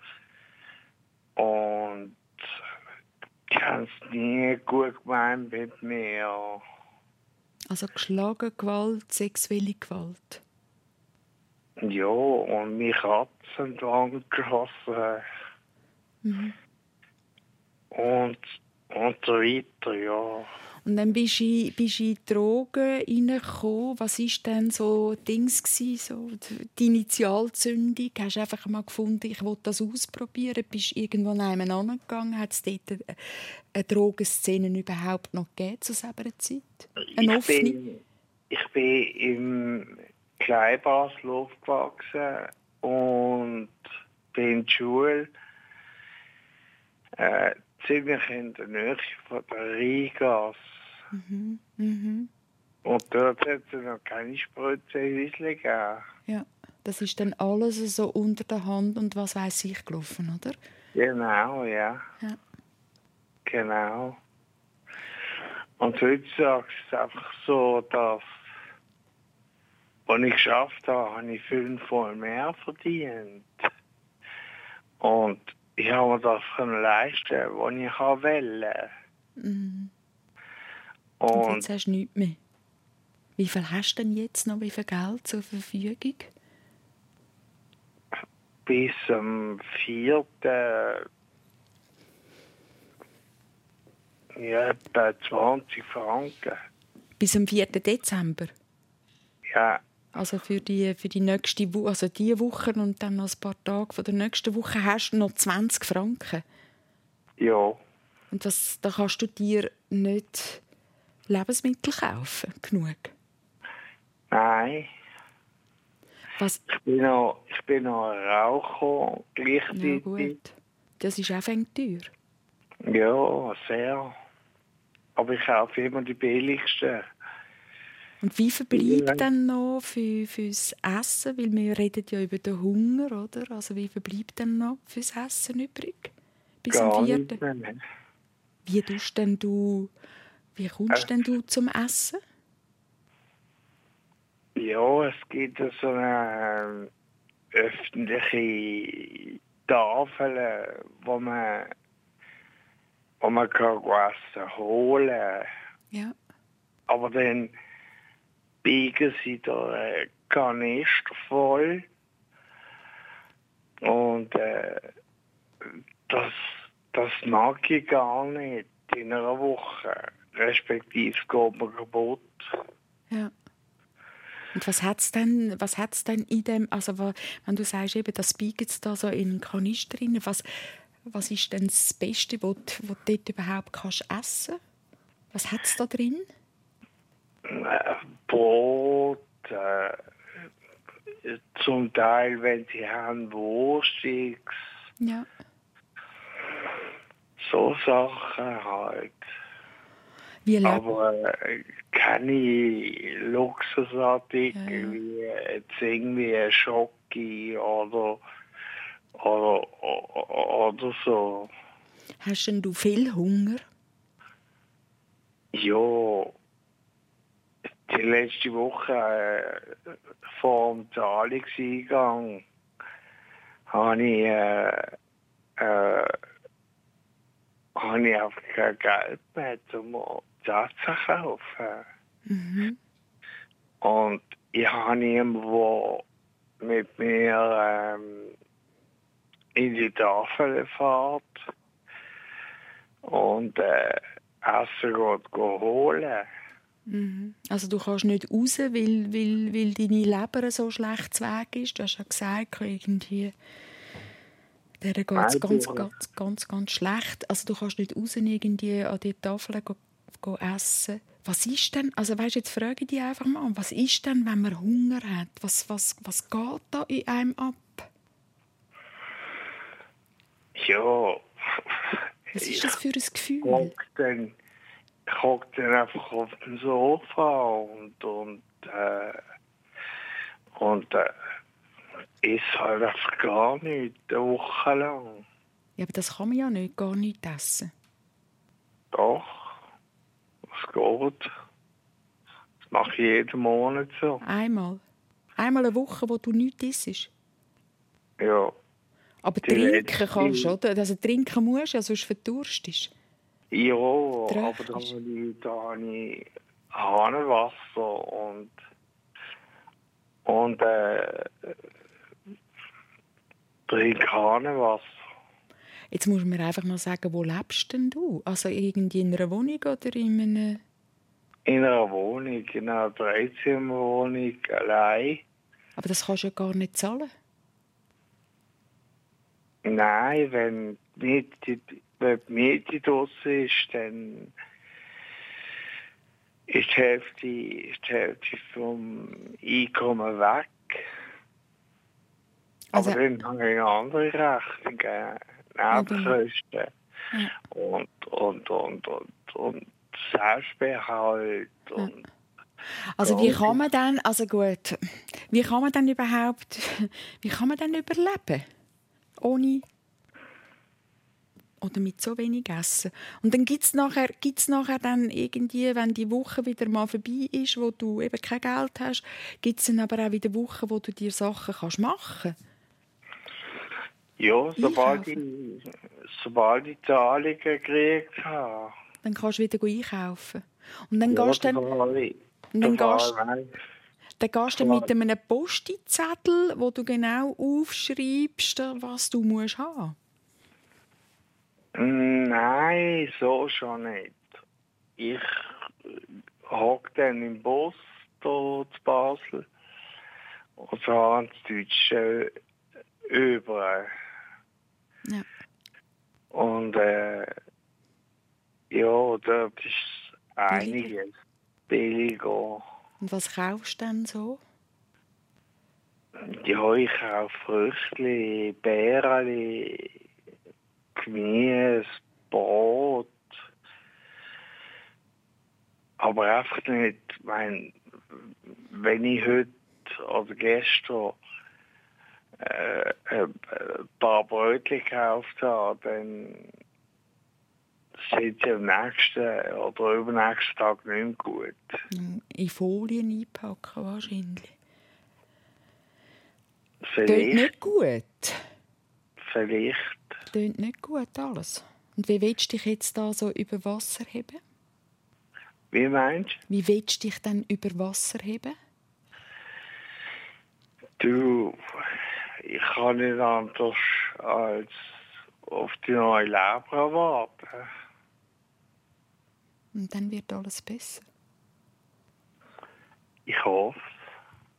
Und die haben es nie gut gemeint mit mir. Also geschlagen, Gewalt, sexuelle Gewalt. Ja, und mich Katzen dran geschossen. Mhm. Und, und so weiter, ja. Und dann bist du, in- bist du in die Drogen reingekommen. Was war denn so Dings gsi, so die Initialzündung? Hast du einfach mal gefunden, ich will das ausprobieren? Bist du irgendwo nebenan angegangen? Hat es dort eine, eine Drogenszene überhaupt noch gegeben zu selber Zeit? Eine Ich offene? bin, ich bin im Kleinbasel aufgewachsen und bin in der Schule äh, ziemlich in der Nähe von der Rheingasse. Mhm. Mhm. Und dort hat es noch keine Spritzhäuschen gegeben. Ja, das ist dann alles so unter der Hand und was weiß ich gelaufen, oder? Genau, ja. Ja. Genau. Und heutzutage ist es einfach so, dass, was ich geschafft habe, habe ich fünfmal mehr verdient. Und ich habe mir das können leisten, was ich wollte. Mhm. Und Und jetzt hast du nichts mehr. Wie viel hast du denn jetzt noch, wie viel Geld zur Verfügung? bis am vierten ja, etwa zwanzig Franken. Bis am vierten Dezember? Ja, Also für die, für die nächste Woche, also diese Woche und dann noch ein paar Tage von der nächsten Woche hast du noch zwanzig Franken. ja. Und das, da kannst du dir nicht Lebensmittel kaufen, genug. Nein. Was? Ich bin noch, ich bin noch ein Raucher Ja gleichzeitig. gut, das ist auch ein teuer. Ja, sehr. Aber ich kaufe immer die billigsten. Und wie verbleibt Ja. dann noch für, fürs Essen? Weil wir reden ja über den Hunger, oder? Also wie verbleibt dann noch fürs Essen übrig? Bis Gar am nicht vierten. mehr. Wie tust denn du, wie kommst Äh. denn du zum Essen? Ja, es gibt so eine äh, öffentliche Tafel, wo man, wo man kann Essen holen kann. Ja. Aber dann biegen sie da einen Kanister voll. Und äh, das, das mag ich gar nicht in einer Woche. Respektive geht mir kaputt. Ja. Und was hat es denn, was hat's denn in dem, also wenn du sagst, eben, das biegt es da so in einen Kanister rein, was, was ist denn das Beste, was du, was du dort überhaupt kannst essen? Was hat es da drin? Äh, Brot, äh, zum Teil, wenn sie haben, Wurstiges. Ja. So Sachen halt. Wie lebt Aber äh, keine Luxusartikel Ja, ja. wie jetzt irgendwie Schoki oder, oder, oder, oder so. Hast denn du viel Hunger? Ja, die letzte Woche äh, vor dem Zahlungseingang habe ich, äh, äh, habe ich einfach kein Geld mehr, um das zu kaufen. Mhm. Und ich habe niemanden, der mit mir ähm, in die Tafel fährt und äh, Essen geht, geht holen. Mhm. Also du kannst nicht raus, weil, weil, weil deine Leber so schlecht zu Weg ist. Du hast ja gesagt, irgendwie, der geht es ganz, ganz, ganz, ganz schlecht. Also du kannst nicht raus irgendwie an die Tafel go, go essen. Was ist denn, also weißt, jetzt frage ich dich einfach mal, was ist denn, wenn man Hunger hat? Was, was, was geht da in einem ab? Ja, Was ist das für ein Gefühl? hock dann, ich hock dann einfach auf dem Sofa und, und, äh, und äh, ist halt einfach gar nicht, eine Woche lang. Ja, aber das kann man ja nicht, gar nicht essen. Doch, es geht. Das mache ich jeden Monat so. Einmal. Einmal eine Woche, wo du nichts isst. Ja. Aber Die trinken letzte- kannst du, oder? Also trinken musst du, ja, sonst verdurstest du. Ja, aber da Trächtisch. habe ich, da habe ich Hahnenwasser und, und äh, trinke Hahnenwasser. Jetzt musst du mir einfach noch sagen, wo lebst denn du? Also irgendwie in einer Wohnung oder in einem... In einer Wohnung, in einer Dreizimmerwohnung, allein. Aber das kannst du ja gar nicht zahlen. Nein, wenn die Miete, wenn die Miete draussen ist, dann ist die Hälfte, ist die Hälfte vom Einkommen weg. Also- Aber dann habe ich eine andere Rechnung, Nebenkosten. Ja. Und, und, und, und, und Selbstbehalt. Und Also wie kann man dann, also gut, wie kann man dann überhaupt, wie kann man dann überleben? Ohne oder mit so wenig Essen. Und dann gibt es nachher, gibt's nachher dann irgendwie, wenn die Woche wieder mal vorbei ist, wo du eben kein Geld hast, gibt es dann aber auch wieder Wochen, wo du dir Sachen kannst machen kannst. ja, sobald ich, Einkaufen. sobald ich Zahlungen gekriegt habe. Dann kannst du wieder einkaufen. Und dann Ja, gehst du dann, fahre ich- und dann da gehst, fahre ich- dann gehst du mit einem Posti-Zettel, wo du genau aufschreibst, was du musst haben. Nein, so schon nicht. Ich hocke dann im Bus hier zu Basel und fahre ins Deutsche über. Ja. Und äh, ja, dort ist einiges billiger. Und was kaufst du denn so? Ja, ich kaufe Früchte, Beeren, Gemüse, Brot. Aber einfach nicht, mein, wenn ich heute oder gestern äh, ein paar Brötchen gekauft habe, dann sind sie am nächsten oder übernächsten Tag nicht mehr gut. In Folien einpacken wahrscheinlich. Tönt Vielleicht, nicht gut. vielleicht. Tönt nicht gut alles. Und wie willst du dich jetzt da so über Wasser heben? Wie meinst Wie willst du dich dann über Wasser heben? du? Ich kann nicht anders als auf die neue Leber warten. Und dann wird alles besser. Ich hoffe.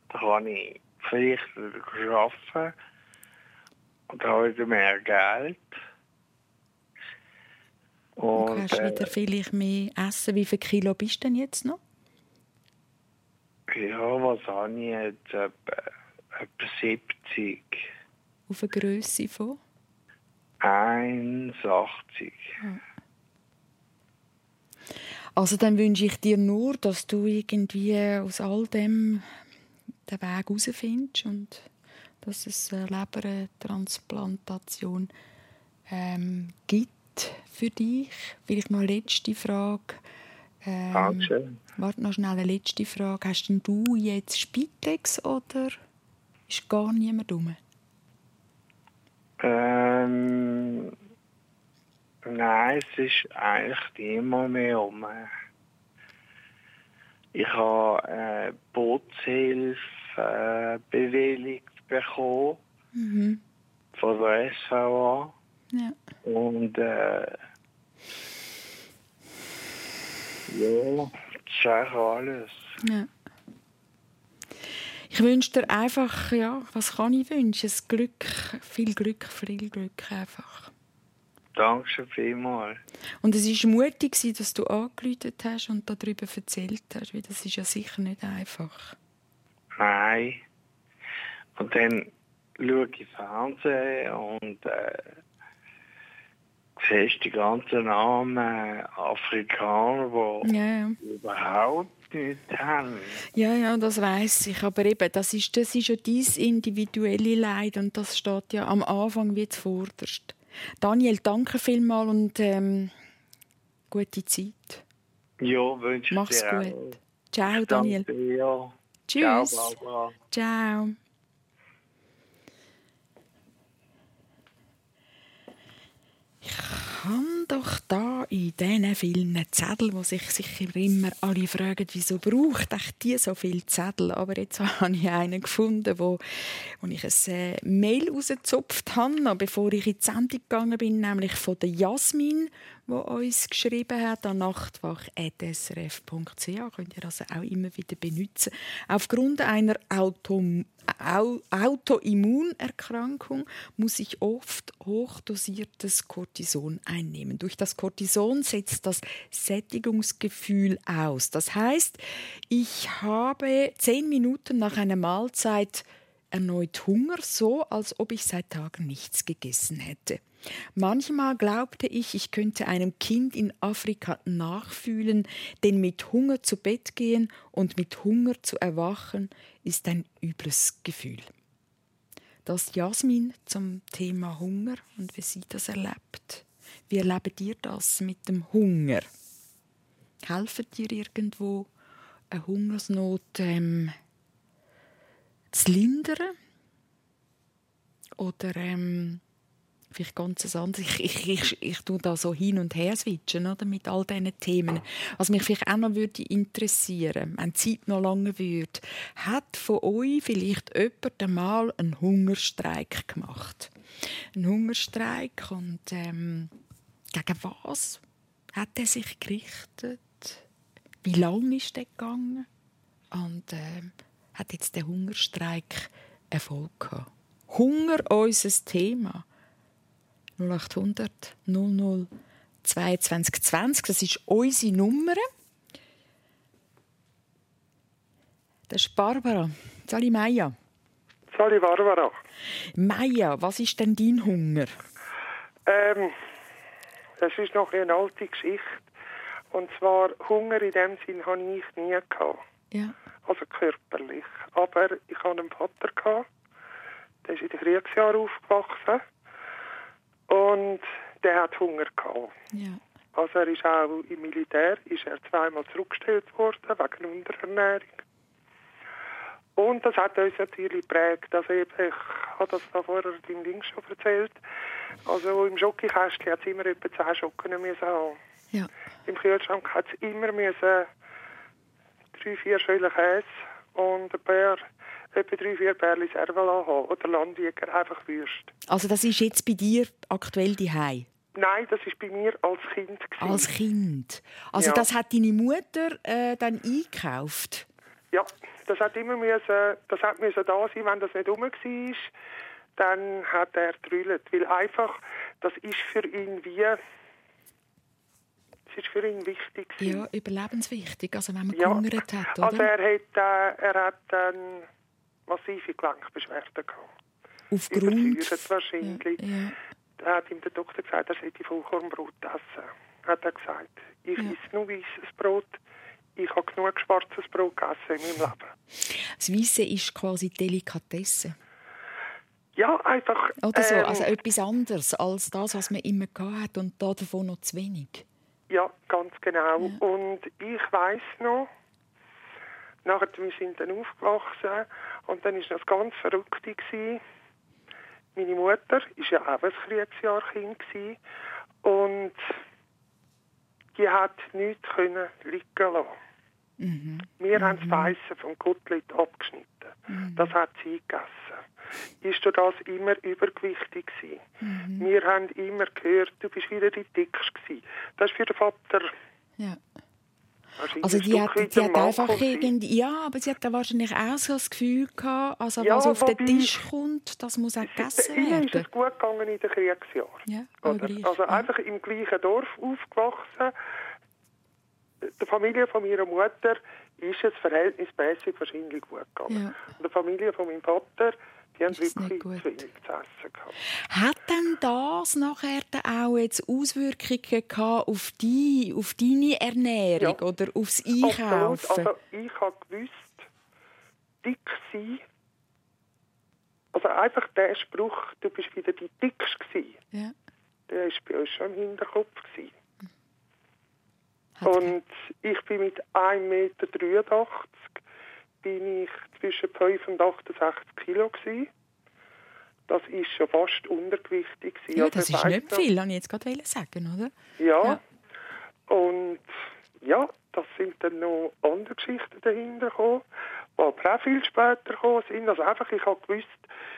dann kann ich vielleicht wieder arbeiten und habe wieder mehr Geld. Und Und, du kannst äh, wieder vielleicht mehr essen. Wie viel Kilo bist du denn jetzt noch? ja, was habe ich jetzt? Etwa, etwa siebzig. Auf eine Grösse von? eins Komma achtzig. Also dann wünsche ich dir nur, dass du irgendwie aus all dem den Weg herausfindest und dass es eine Lebertransplantation ähm, gibt für dich. Vielleicht noch eine letzte Frage. Ähm, Dankeschön. Warte noch schnell, eine letzte Frage. Hast denn du jetzt Spitex oder ist gar niemand rum? Ähm, nein, es ist eigentlich immer mehr um. Ich habe äh, Bootshilfe äh, bewilligt bekommen Mhm. von der S V A. Ja. Und äh, ja, das ist eigentlich alles. Ja. Ich wünsche dir einfach, ja, was kann ich wünschen? Das Glück, viel Glück, viel Glück einfach. Danke vielmals. Und es war mutig, dass du angerufen hast und darüber erzählt hast, weil das ist ja sicher nicht einfach. Nein. Und dann schaue ich Fernsehen und äh, siehst die ganzen armen Afrikaner, die Ja, ja. überhaupt nichts haben. Ja, ja, das weiss ich. Aber eben, das ist, das ist ja dein individuelle Leid und das steht ja am Anfang wie zuvorderst. Daniel, danke vielmals und ähm, gute Zeit. Ja, wünsche ich Mach's dir gut. auch. Ciao, Ich Daniel. danke dir. Tschüss. Ciao, Barbara. Ciao. Ich kann doch da in diesen vielen Zetteln, wo sich sicher immer alle fragen, wieso braucht echt die so viele Zettel? Aber jetzt habe ich einen gefunden, wo, wo ich ein äh, Mail rausgezupft habe, noch bevor ich in die Sendung gegangen bin, nämlich von der Jasmin, die uns geschrieben hat an nachtwach punkt s r f punkt c h. Könnt ihr also auch immer wieder benutzen. Aufgrund einer Auto Au- Autoimmunerkrankung muss ich oft hochdosiertes Cortison einnehmen. Durch das Cortison setzt das Sättigungsgefühl aus. Das heißt, ich habe zehn Minuten nach einer Mahlzeit erneut Hunger, so als ob ich seit Tagen nichts gegessen hätte. Manchmal glaubte ich, ich könnte einem Kind in Afrika nachfühlen, denn mit Hunger zu Bett gehen und mit Hunger zu erwachen ist ein übles Gefühl. Das Jasmin zum Thema Hunger und wie sie das erlebt. Wie erlebt ihr das mit dem Hunger? Helft dir irgendwo, eine Hungersnot ähm, zu lindern? Oder ähm, vielleicht ganz anderes. Ich, ich, ich, ich tue da so hin und her switchen, oder, mit all diesen Themen. Was mich vielleicht auch noch würde interessieren, wenn die Zeit noch lange würde, hat von euch vielleicht jemand einmal einen Hungerstreik gemacht? Ein Hungerstreik und ähm, gegen was hat er sich gerichtet? Wie lange ist der gegangen? Und ähm, hat jetzt der Hungerstreik Erfolg gehabt? Hunger, unser Thema. null acht hundert null null zweiundzwanzig zwanzig, das ist unsere Nummer. Das ist Barbara. Sali Maja. Sali Barbara. Maja, was ist denn dein Hunger? Ähm, das ist noch eine alte Geschichte. Und zwar, Hunger in dem Sinn hatte ich nie gehabt. Ja. Also körperlich. Aber ich hatte einen Vater gehabt, der ist in den Kriegsjahren aufgewachsen. Und der hat Hunger gehabt. Ja. Also er ist auch im Militär, ist er zweimal zurückgestellt worden, wegen Unterernährung. Und das hat uns natürlich geprägt. Also eben, ich habe das da vorher dem Ding schon erzählt. Also im Schokokästchen hat es immer etwa zehn Schocken müssen haben. Ja. Im Kühlschrank hat es immer müssen drei, vier Schüler Käse und ein paar, etwa drei, vier Bärli Servala haben. Oder Landjäger, einfach Würst. Also das ist jetzt bei dir aktuell daheim? Nein, das war bei mir als Kind. Als Kind? Also Ja. das hat deine Mutter äh, dann eingekauft? Ja, das hat immer müssen, das hat müssen da sein, wenn das nicht rum war, dann hat er getrüllt. Weil einfach, das ist für ihn wie, das ist für ihn wichtig gewesen. Ja, überlebenswichtig, also wenn man Ja. gehungert hat, oder? Also er hat, äh, er hat ähm, massive Gelenkbeschwerden gehabt. Aufgrund... Übersäuert wahrscheinlich. Ja, ja. Da hat ihm der Doktor gesagt, er sollte Vollkornbrot essen. Hat er gesagt, ich Ja. esse nur weißes Brot. Ich habe genug schwarzes Brot gegessen in meinem Leben. Das Weisse ist quasi Delikatesse. Ja, einfach... Oder so, ähm, also etwas anderes als das, was man immer hatte und da davon noch zu wenig. Ja, ganz genau. Ja. Und ich weiss noch, nachher, wir sind dann aufgewachsen und dann war das ganz Verrückte gewesen. Meine Mutter war ja auch ein Kriegsjahrkind gewesen und die hat nichts können liegen lassen. Mhm. Wir mhm. haben das Weisse vom Kotelett abgeschnitten. Mhm. Das hat sie gegessen. Ist durch das immer übergewichtig gewesen. Mhm. Wir haben immer gehört, du bist wieder die Dickste gewesen. Das ist für den Vater... Ja. wahrscheinlich Also ein die Stück hat, weit die ein hat Manko einfach gewesen. irgendwie... Ja, aber sie hat da wahrscheinlich auch so das Gefühl gehabt, also Ja, was auf den wobei- Tisch kommt, das muss auch gegessen Ihnen ist werden. es gut gegangen in den Kriegsjahren. Ja, aber Oder? gleich, Also ja. einfach im gleichen Dorf aufgewachsen. Der Familie von meiner Mutter ist es verhältnismäßig wahrscheinlich gut gegangen. Ja. Und der Familie von meinem Vater, die haben Ist es nicht wirklich gut? zu wenig zu essen gehabt. Hat denn das nachher dann auch jetzt Auswirkungen gehabt auf, die, auf deine Ernährung Ja. oder aufs Absolut. Einkaufen? Also ich habe gewusst, dick sein. Also einfach der Spruch, du bist wieder die Dickste gewesen, Ja. der war bei uns schon im Hinterkopf gewesen. Hat- Und ich bin mit ein Meter dreiundachtzig bin ich zwischen fünf und achtundsechzig Kilo gewesen. Das ist schon fast untergewichtig gewesen. Ja, Also das ich ist weiss nicht noch- viel, wollte ich jetzt gerade sagen, oder? Ja. Ja. Und ja, das sind dann noch andere Geschichten dahinter gekommen, die aber auch viel später gekommen sind. Also einfach, ich habe gewusst,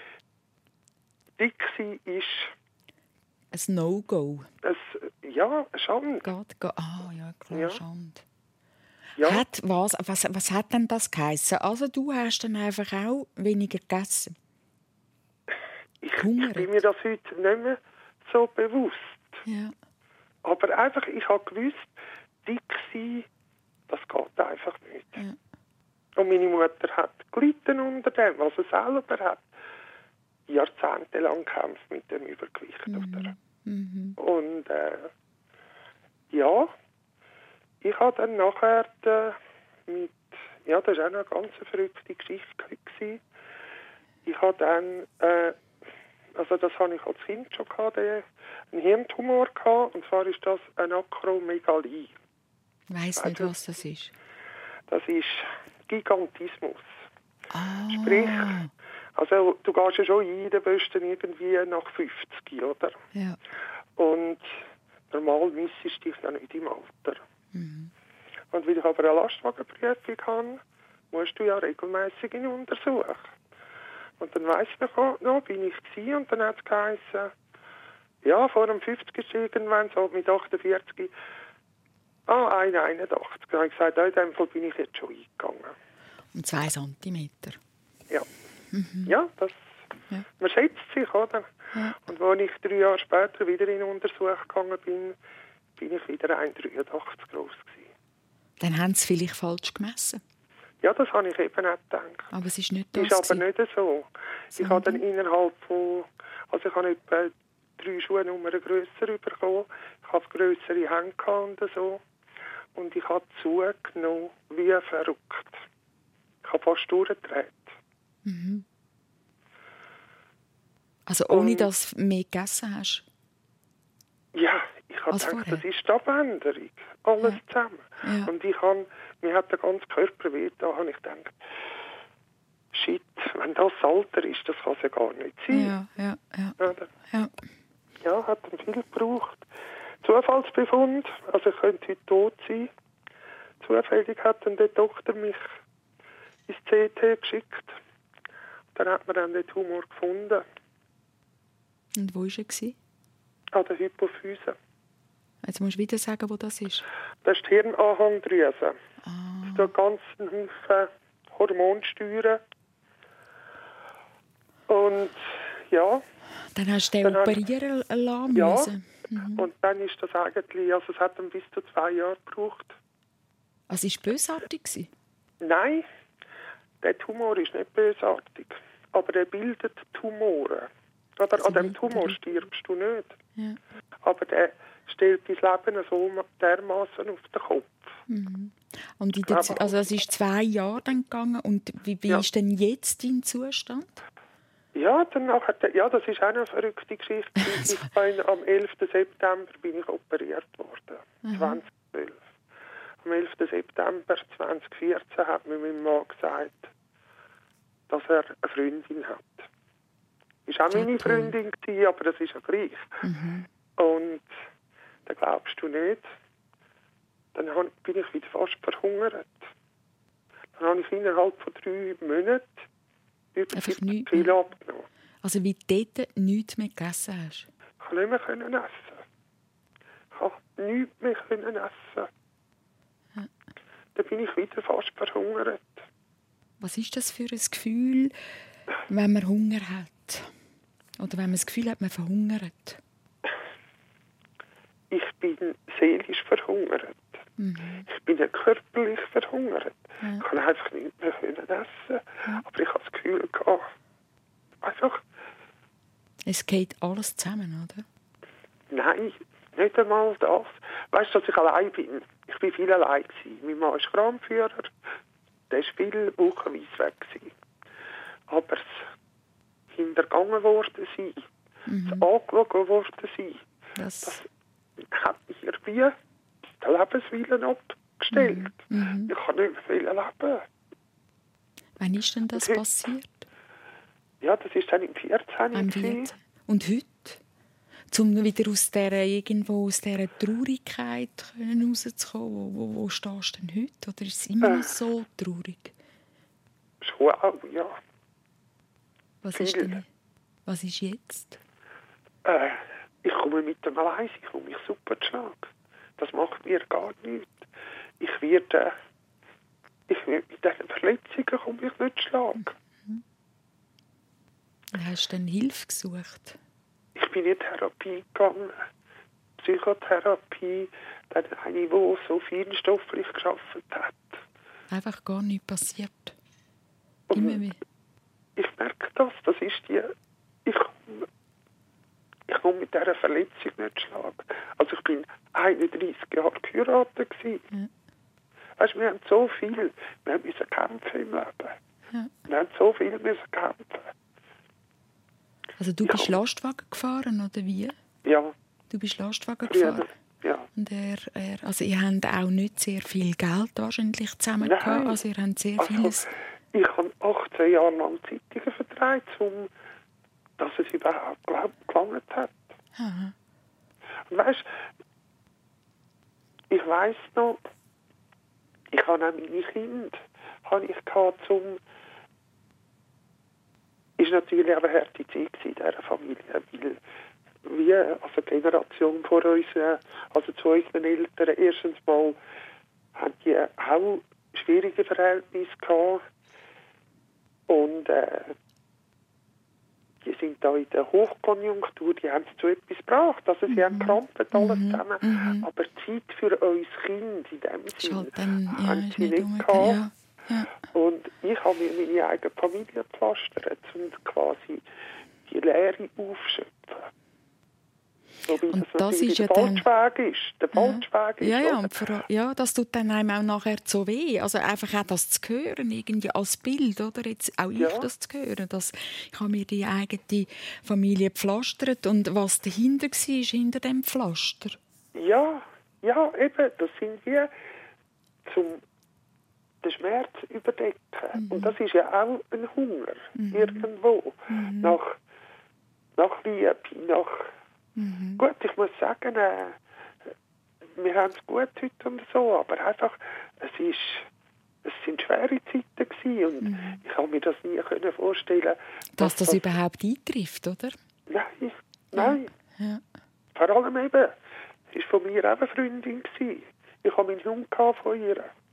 dick sein ist Ein No-Go. ein, ja, eine Schande. Geht, geht. Ah, ja, klar, Ja. Schande. Ja. Hat was, was, was hat denn das geheissen? Also du hast dann einfach auch weniger gegessen? Ich, ich Hungert. bin mir das heute nicht mehr so bewusst. Ja. Aber einfach, ich habe gewusst, dick sein, das geht einfach nicht. Ja. Und meine Mutter hat gelitten unter dem, was sie selber hat. Jahrzehntelang gekämpft mit dem Übergewicht. Oder? Mhm. Und äh, ja, ich habe dann nachher äh, mit, ja, das war auch noch eine ganz verrückte Geschichte gewesen. Ich habe dann, äh, also das habe ich als Kind schon gehabt, äh, einen Hirntumor gehabt, und zwar ist das eine Akromegalie. Ich weiss nicht, was das ist. Das ist Gigantismus. Ah. Sprich, also du gehst ja schon ein, dann bist du dann irgendwie nach fünfzig, oder? Ja. Und normal missest du dich ja nicht im Alter. Mhm. Und weil ich aber eine Lastwagenprüfung habe, musst du ja regelmäßig in Untersuchung. Und dann weiss ich noch, noch bin ich gewesen, und dann hat es geheißen, ja, vor dem fünfzig irgendwann, so mit achtundvierzig, ah, eins Komma einundachtzig. Dann habe ich gesagt, in dem Fall bin ich jetzt schon eingegangen. Um zwei Zentimeter. Ja, ja, das, Ja. man schätzt sich, oder? Ja. Und als ich drei Jahre später wieder in Untersuchung gegangen bin, bin ich wieder eins Komma dreiundachtzig groß gewesen. Dann haben sie vielleicht falsch gemessen. Ja, das habe ich eben auch gedacht. Aber es ist nicht das. Ist aber gewesen. nicht so. Ich habe dann innerhalb von, also ich habe etwa drei Schuhnummern grösser bekommen. Ich habe grössere Hände gehabt und so. Und ich habe zugenommen wie verrückt. Ich habe fast durchgedreht. Mhm. Also ohne, Und- dass du mehr gegessen hast? Ja, ich habe Als gedacht, vorher? das ist die Abänderung. Alles Ja. zusammen. Ja. Und ich habe, mir hat der ganze Körper weh, da habe ich gedacht, shit, wenn das das Alter ist, das kann es ja gar nicht sein. Ja, ja, ja. Oder? ja. Ja, hat dann viel gebraucht. Zufallsbefund, also ich könnte heute tot sein. Zufällig hat dann der Doktor mich ins C T geschickt. Dann hat man dann den Tumor gefunden, Und wo war er? gewesen? an der Hypophyse. Jetzt musst du wieder sagen, wo das ist. Das ist die Hirnanhangdrüse. Ah. Da ganz einen Haufen Hormonsteuern. Und ja. Dann hast du den dann operieren habe, lassen ja, müssen. Mhm. Und dann ist das eigentlich, also es hat dann bis zu zwei Jahre gebraucht. Also war es bösartig? Nein, der Tumor ist nicht bösartig, aber er bildet Tumore. Oder also an dem Tumor stirbst du nicht. Ja. Aber der stellt dein Leben so dermaßen auf den Kopf. Mhm. Und in der, also es ist zwei Jahre dann gegangen. Und wie, wie ja. ist denn jetzt dein Zustand? Ja, dann nachher, ja, das ist auch eine verrückte Geschichte. Ich bin, am elften September bin ich operiert worden, mhm. zweitausendzwölf. Am elften September zweitausendvierzehn hat mir mein Mann gesagt, dass er eine Freundin hat. Das war auch meine Freundin, aber das ist ja gleich. Mhm. Und dann glaubst du nicht, dann bin ich wieder fast verhungert. Dann habe ich innerhalb von drei Monaten über siebzig Kilo abgenommen. Also wie du dort nichts mehr gegessen hast? Ich konnte nicht mehr essen. Ich konnte nichts mehr essen. Ja. Dann bin ich wieder fast verhungert. Was ist das für ein Gefühl, wenn man Hunger hat? Oder wenn man das Gefühl hat, man verhungert? Ich bin seelisch verhungert. Mhm. Ich bin körperlich verhungert. Ja. Ich kann einfach nicht mehr essen. Ja. Aber ich habe das Gefühl gehabt, einfach... Es geht alles zusammen, oder? Nein, nicht einmal das. Weißt du, dass ich allein bin? Ich war viel allein gewesen. Mein Mann ist Kranführer. Der war viele Wochen weg gewesen. Aber das hintergangen worden sein, mhm. das angeschaut worden sein, das, das hat mir wie den Lebenswillen abgestellt. Mhm. Ich kann nicht mehr leben. Wann ist denn das passiert? Ja, das ist dann im vierzehn. Am vierzehn. Und heute? Um wieder aus dieser, irgendwo aus dieser Traurigkeit rauszukommen, wo, wo, wo stehst du denn heute? Oder ist es immer noch so traurig? Schon auch, ja. Was ist denn, was ist jetzt? Äh, ich komme mit dem Allein, ich komme mich super zu Schlag. Das macht mir gar nichts. Ich werde, ich werde mit diesen Verletzungen komme ich nicht zu Schlag. Mhm. Hast du denn Hilfe gesucht? Ich bin in Therapie gegangen, Psychotherapie, dann eine, die so feinstofflich gearbeitet hat. Einfach gar nichts passiert? Und immer wieder? Ich merke das, das ist die, ich komme, ich komme mit dieser Verletzung nicht schlagen. Also ich bin einunddreissig Jahre geheiratet gewesen. Ja. Weißt, wir haben so viel, wir müssen kämpfen im Leben. Ja. Wir haben so viel müssen kämpfen. Also du ja. bist Lastwagen gefahren, oder wie? Ja. Du bist Lastwagen gefahren? Ja. Und er, er, also ihr habt auch nicht sehr viel Geld wahrscheinlich zusammen gehabt, also ihr habt sehr also, vieles... Ich habe achtzehn Jahre lang Zeitungen vertreibt, um dass es überhaupt gelangt hat. Aha. Und weißt, ich weiss noch, ich habe auch meine Kinder, habe ich gehabt, zum ist natürlich aber eine harte Zeit in dieser Familie, weil wir, also die Generation vor uns, also zu unseren Eltern, erstens mal haben die auch schwierige Verhältnisse gehabt. Und äh, die sind da in der Hochkonjunktur, die haben es zu etwas gebracht. Also sie mhm. haben gekrampft, alles mhm. zusammen. Mhm. Aber Zeit für uns Kinder in dem Sinne dann, ja, haben sie nicht gehabt. Ja. Ja. Und ich habe mir meine eigene Familie gepflastert und quasi die Leere aufschöpfen. So wie und das, das ist ja der falsche dann... Weg ist. Der falsche ja. Weg ist. Ja, ja, und für, ja, das tut dann einem auch nachher so weh. Also einfach auch das zu hören, irgendwie als Bild, oder? Jetzt auch ich ja. das zu hören. Dass ich habe mir die eigene Familie gepflastert und was dahinter war, hinter dem Pflaster. Ja, ja, eben. Das sind wir zum den Schmerz überdecken. Mhm. Und das ist ja auch ein Hunger. Mhm. Irgendwo. Mhm. Nach, nach Liebe, nach... Mhm. Gut, ich muss sagen, äh, wir haben es gut heute und so, aber einfach, es ist, es sind schwere Zeiten gewesen und mhm. ich kann mir das nie können vorstellen. Dass das, das überhaupt eintrifft, oder? Nein, nein. Ja. Ja. Vor allem eben, es war von mir auch eine Freundin gewesen. Ich hatte meinen Hund von ihr.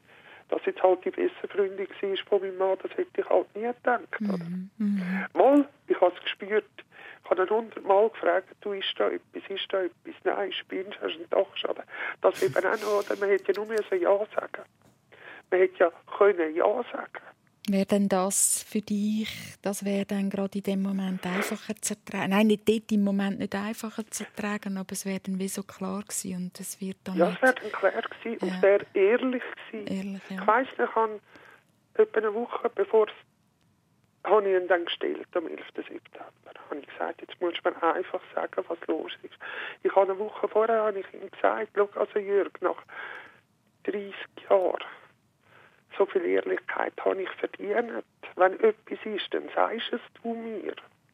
dass jetzt halt die beste Freundin war von meinem Mann, das hätte ich halt nie gedacht. Oder? Mhm. Mhm. Mal, ich habe es gespürt. Ich habe ihn hundertmal gefragt, du, ist da etwas, ist da etwas? Nein, spinnst, hast du einen Dachschaden? Das eben auch noch, oder? Man hätte ja nur müssen Ja sagen. Man hätte ja können Ja sagen. Wäre denn das für dich, das wäre dann gerade in dem Moment einfacher zu ertragen? Nein, nicht dort im Moment nicht einfacher zu ertragen, aber es wäre dann wie so klar gewesen und es wird dann Ja, nicht... es wäre dann klar gewesen und Ja. es wäre ehrlich gewesen. Ehrlich, ja. Ich weiss nicht, ich habe etwa eine Woche bevor habe ich ihn dann gestellt, am elften September. Habe ich gesagt, jetzt musst du mir einfach sagen, was los ist. Ich habe eine Woche vorher habe ich ihm gesagt, schau, also Jürg, nach dreißig Jahren, so viel Ehrlichkeit habe ich verdient. Wenn etwas ist, dann sagst es du mir.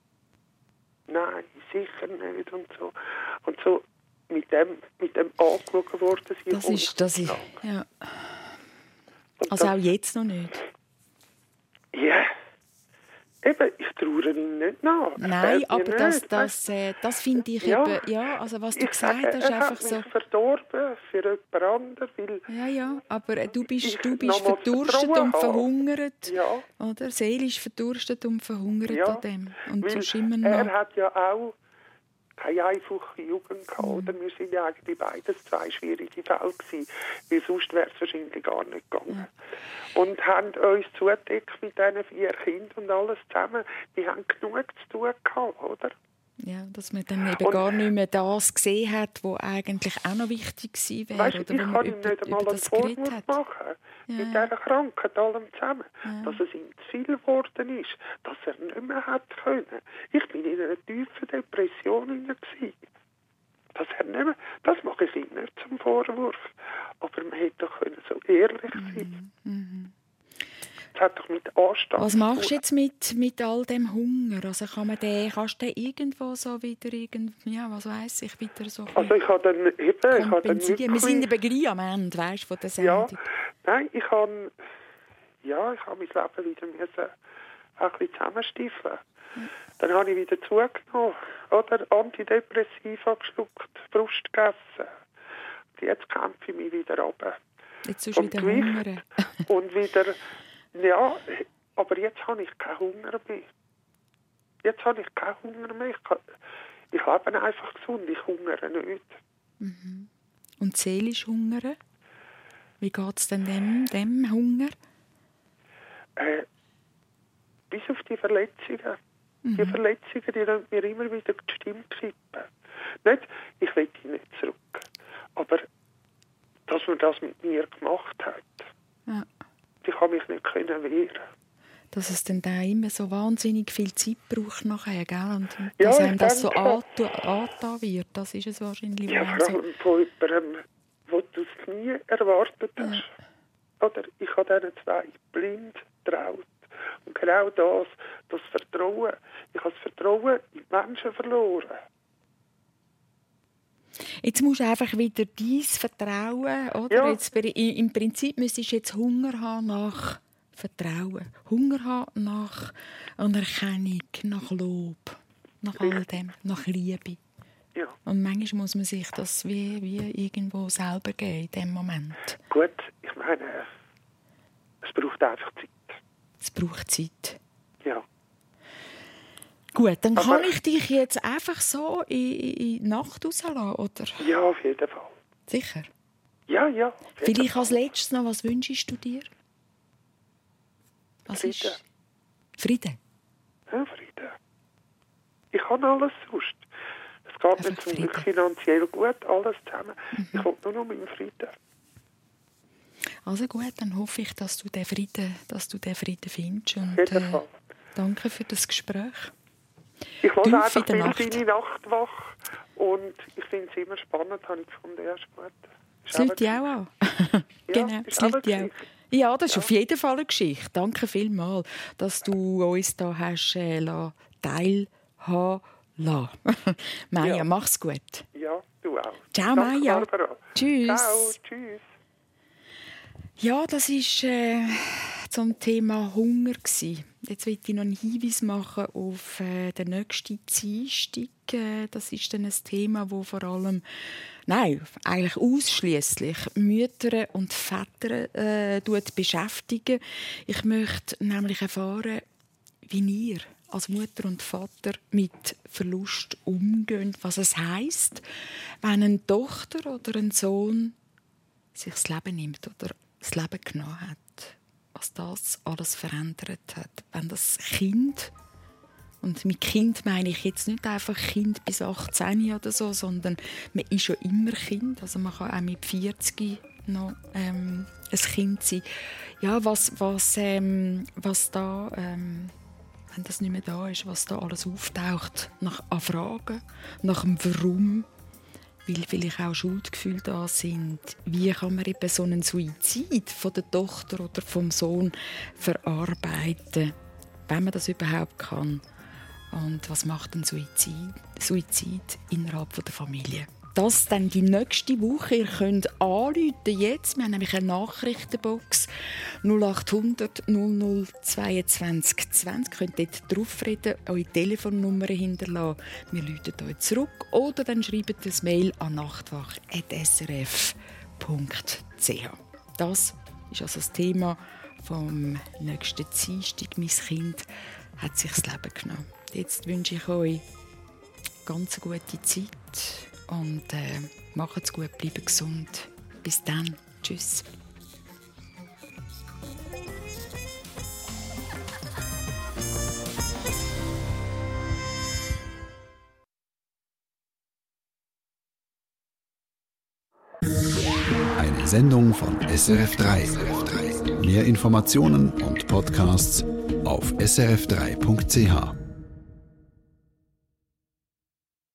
Nein, sicher nicht und so. Und so mit dem, mit dem angeschaut worden. Sie Das ist, das ist, ja. Also auch jetzt noch nicht? Ja. Eben, ich traue ihm nicht nach. Nein, aber nicht, das, das, äh, das finde ich ja, eben, ja, also was du ich gesagt sage, hast, er einfach hat so... mich verdorben für jemand anderen, weil... Ja, ja, aber äh, du bist, ich du bist nochmals verdurstet Vertrauen und habe. verhungert, Ja. oder? Seelisch verdurstet und verhungert Ja, an dem. Und weil sonst immer noch... er hat ja auch keine einfache Jugend gehabt, Mhm. oder? Wir sind ja eigentlich beides zwei schwierige Fälle gewesen, weil sonst wäre es wahrscheinlich gar nicht gegangen. Ja. Und haben uns zugedeckt mit diesen vier Kindern und alles zusammen. Die haben genug zu tun gehabt, oder? Ja, dass man dann eben Und- gar nicht mehr das gesehen hat, was eigentlich auch noch wichtig gewesen wäre. Weißt, Oder ich wo man kann ihm über, nicht einmal über einen das geredet Vorwurf hat. machen, Ja, mit ja. dieser Krankheit allem zusammen, Ja. dass es ihm zu viel geworden ist, dass er nicht mehr hat können. Ich bin in einer tiefen Depression hinein gewesen. Dass er nicht mehr, das mache ich ihm nicht zum Vorwurf. Aber man hätte doch können so ehrlich sein. Mhm. Das hat doch mit Anstand Was zu machst du tun. jetzt mit, mit all dem Hunger? Also kann man den, kannst du den irgendwo so wieder, irgend, ja, was weiss ich, wieder so ein Also ich habe dann eben, ich habe dann kompensieren? Wir sind wirklich, eben gleich am Ende, weißt, von der ja, Sendung. nein, ich habe, ja, ich habe mein Leben wieder müssen ein bisschen zusammenstiefeln. Dann habe ich wieder zugenommen, oder? Antidepressiva geschluckt, Brust gegessen. Und jetzt kämpfe ich mich wieder runter. Jetzt sollst du Vom wieder Gewicht. hungern. Und wieder, ja, aber jetzt habe ich keinen Hunger mehr. Jetzt habe ich keinen Hunger mehr. Ich, kann, ich lebe einfach gesund, ich hungere nicht. Und seelisch hungern? Wie geht es denn dem, dem Hunger? Äh, bis auf die Verletzungen. Die Verletzungen, die lassen mir immer wieder die Stimme kippen. Nicht, ich will die nicht zurück. Aber, dass man das mit mir gemacht hat, Ja. ich habe mich nicht können wehren. Dass es dann da immer so wahnsinnig viel Zeit braucht nachher, gell? Und Ja, dass ich einem das so denke. antu- angetan wird, das ist es wahrscheinlich. Ja, wo einem vor so- allem von jemandem, wo du es nie erwartet hast. Oder ich habe diesen zwei blind getraut. Und genau das, das Vertrauen. Ich habe das Vertrauen in die Menschen verloren. Jetzt musst du einfach wieder dein Vertrauen, oder? Ja. Jetzt, i- im Prinzip müsstest du jetzt Hunger haben nach Vertrauen. Hunger haben nach Anerkennung, nach Lob, nach all dem, nach Liebe. Ja, Und manchmal muss man sich das wie, wie irgendwo selber geben in dem Moment. gut, ich meine, es braucht einfach Zeit. Es braucht Zeit. Ja. Gut, dann Aber- kann ich dich jetzt einfach so in, in in die Nacht rauslassen, oder? Ja, auf jeden Fall. Sicher. Ja, ja. Auf jeden Vielleicht Fall. als letztes noch, was wünschst du dir? Was Frieden. ist Frieden? Ja, Frieden. Ich habe alles sonst. Es geht mir Einfach zum Glück Frieden. finanziell gut, alles zusammen. Ich will nur noch meinen Frieden. Also gut, dann hoffe ich, dass du den Frieden, dass du den Frieden findest. Und, Auf jeden äh, Fall. danke für das Gespräch. Ich Tief will einfach in der viel Nacht. deine Nacht wach. Und ich finde es immer spannend, habe ich gefunden. Ja, ist gut. Ist Das lügt dich eine auch an. Ja, Genau, ist das auch lügt dich eine auch. Geschichte. Ja, das ist Ja. auf jeden Fall eine Geschichte. Danke vielmals, dass du uns da hast äh, la- teilhaben lassen. Maja, Ja. mach's gut. Ja, du auch. Ciao, Danke, Maja. Barbara. Tschüss. Ciao, tschüss. Ja, das ist äh, zum Thema Hunger gewesen. Jetzt will ich noch einen Hinweis machen auf äh, den nächsten Dienstag. Äh, das ist dann ein Thema, das vor allem, nein, eigentlich ausschließlich Mütter und Väter äh, beschäftigen. Ich möchte nämlich erfahren, wie ihr als Mutter und Vater mit Verlust umgehen, was es heisst, wenn eine Tochter oder ein Sohn sich das Leben nimmt oder das Leben genommen hat. Was das alles verändert hat. Wenn das Kind, und mit Kind meine ich jetzt nicht einfach Kind bis achtzehn oder so, sondern man ist schon immer Kind, also man kann auch mit vierzig noch ähm, ein Kind sein. Ja, was, was, ähm, was da, ähm, wenn das nicht mehr da ist, was da alles auftaucht, nach Fragen, nach dem Warum, weil vielleicht auch Schuldgefühle da sind. Wie kann man eben so einen Suizid von der Tochter oder vom Sohn verarbeiten, wenn man das überhaupt kann? Und was macht ein Suizid, Suizid innerhalb der Familie? Das dann die nächste Woche. Ihr könnt anrufen jetzt. Wir haben nämlich eine Nachrichtenbox null acht hundert null null zweiundzwanzig zwanzig. Ihr könnt dort drauf reden, eure Telefonnummer hinterlassen. Wir rufen euch zurück. Oder dann schreibt ein Mail an nachtwach at s r f punkt c h. Das ist also das Thema vom nächsten Dienstag. Mein Kind hat sich das Leben genommen. Jetzt wünsche ich euch ganz eine gute Zeit. Und äh, macht's gut, bleibt gesund. Bis dann. Tschüss. Eine Sendung von S R F drei. Mehr Informationen und Podcasts auf s r f drei punkt c h.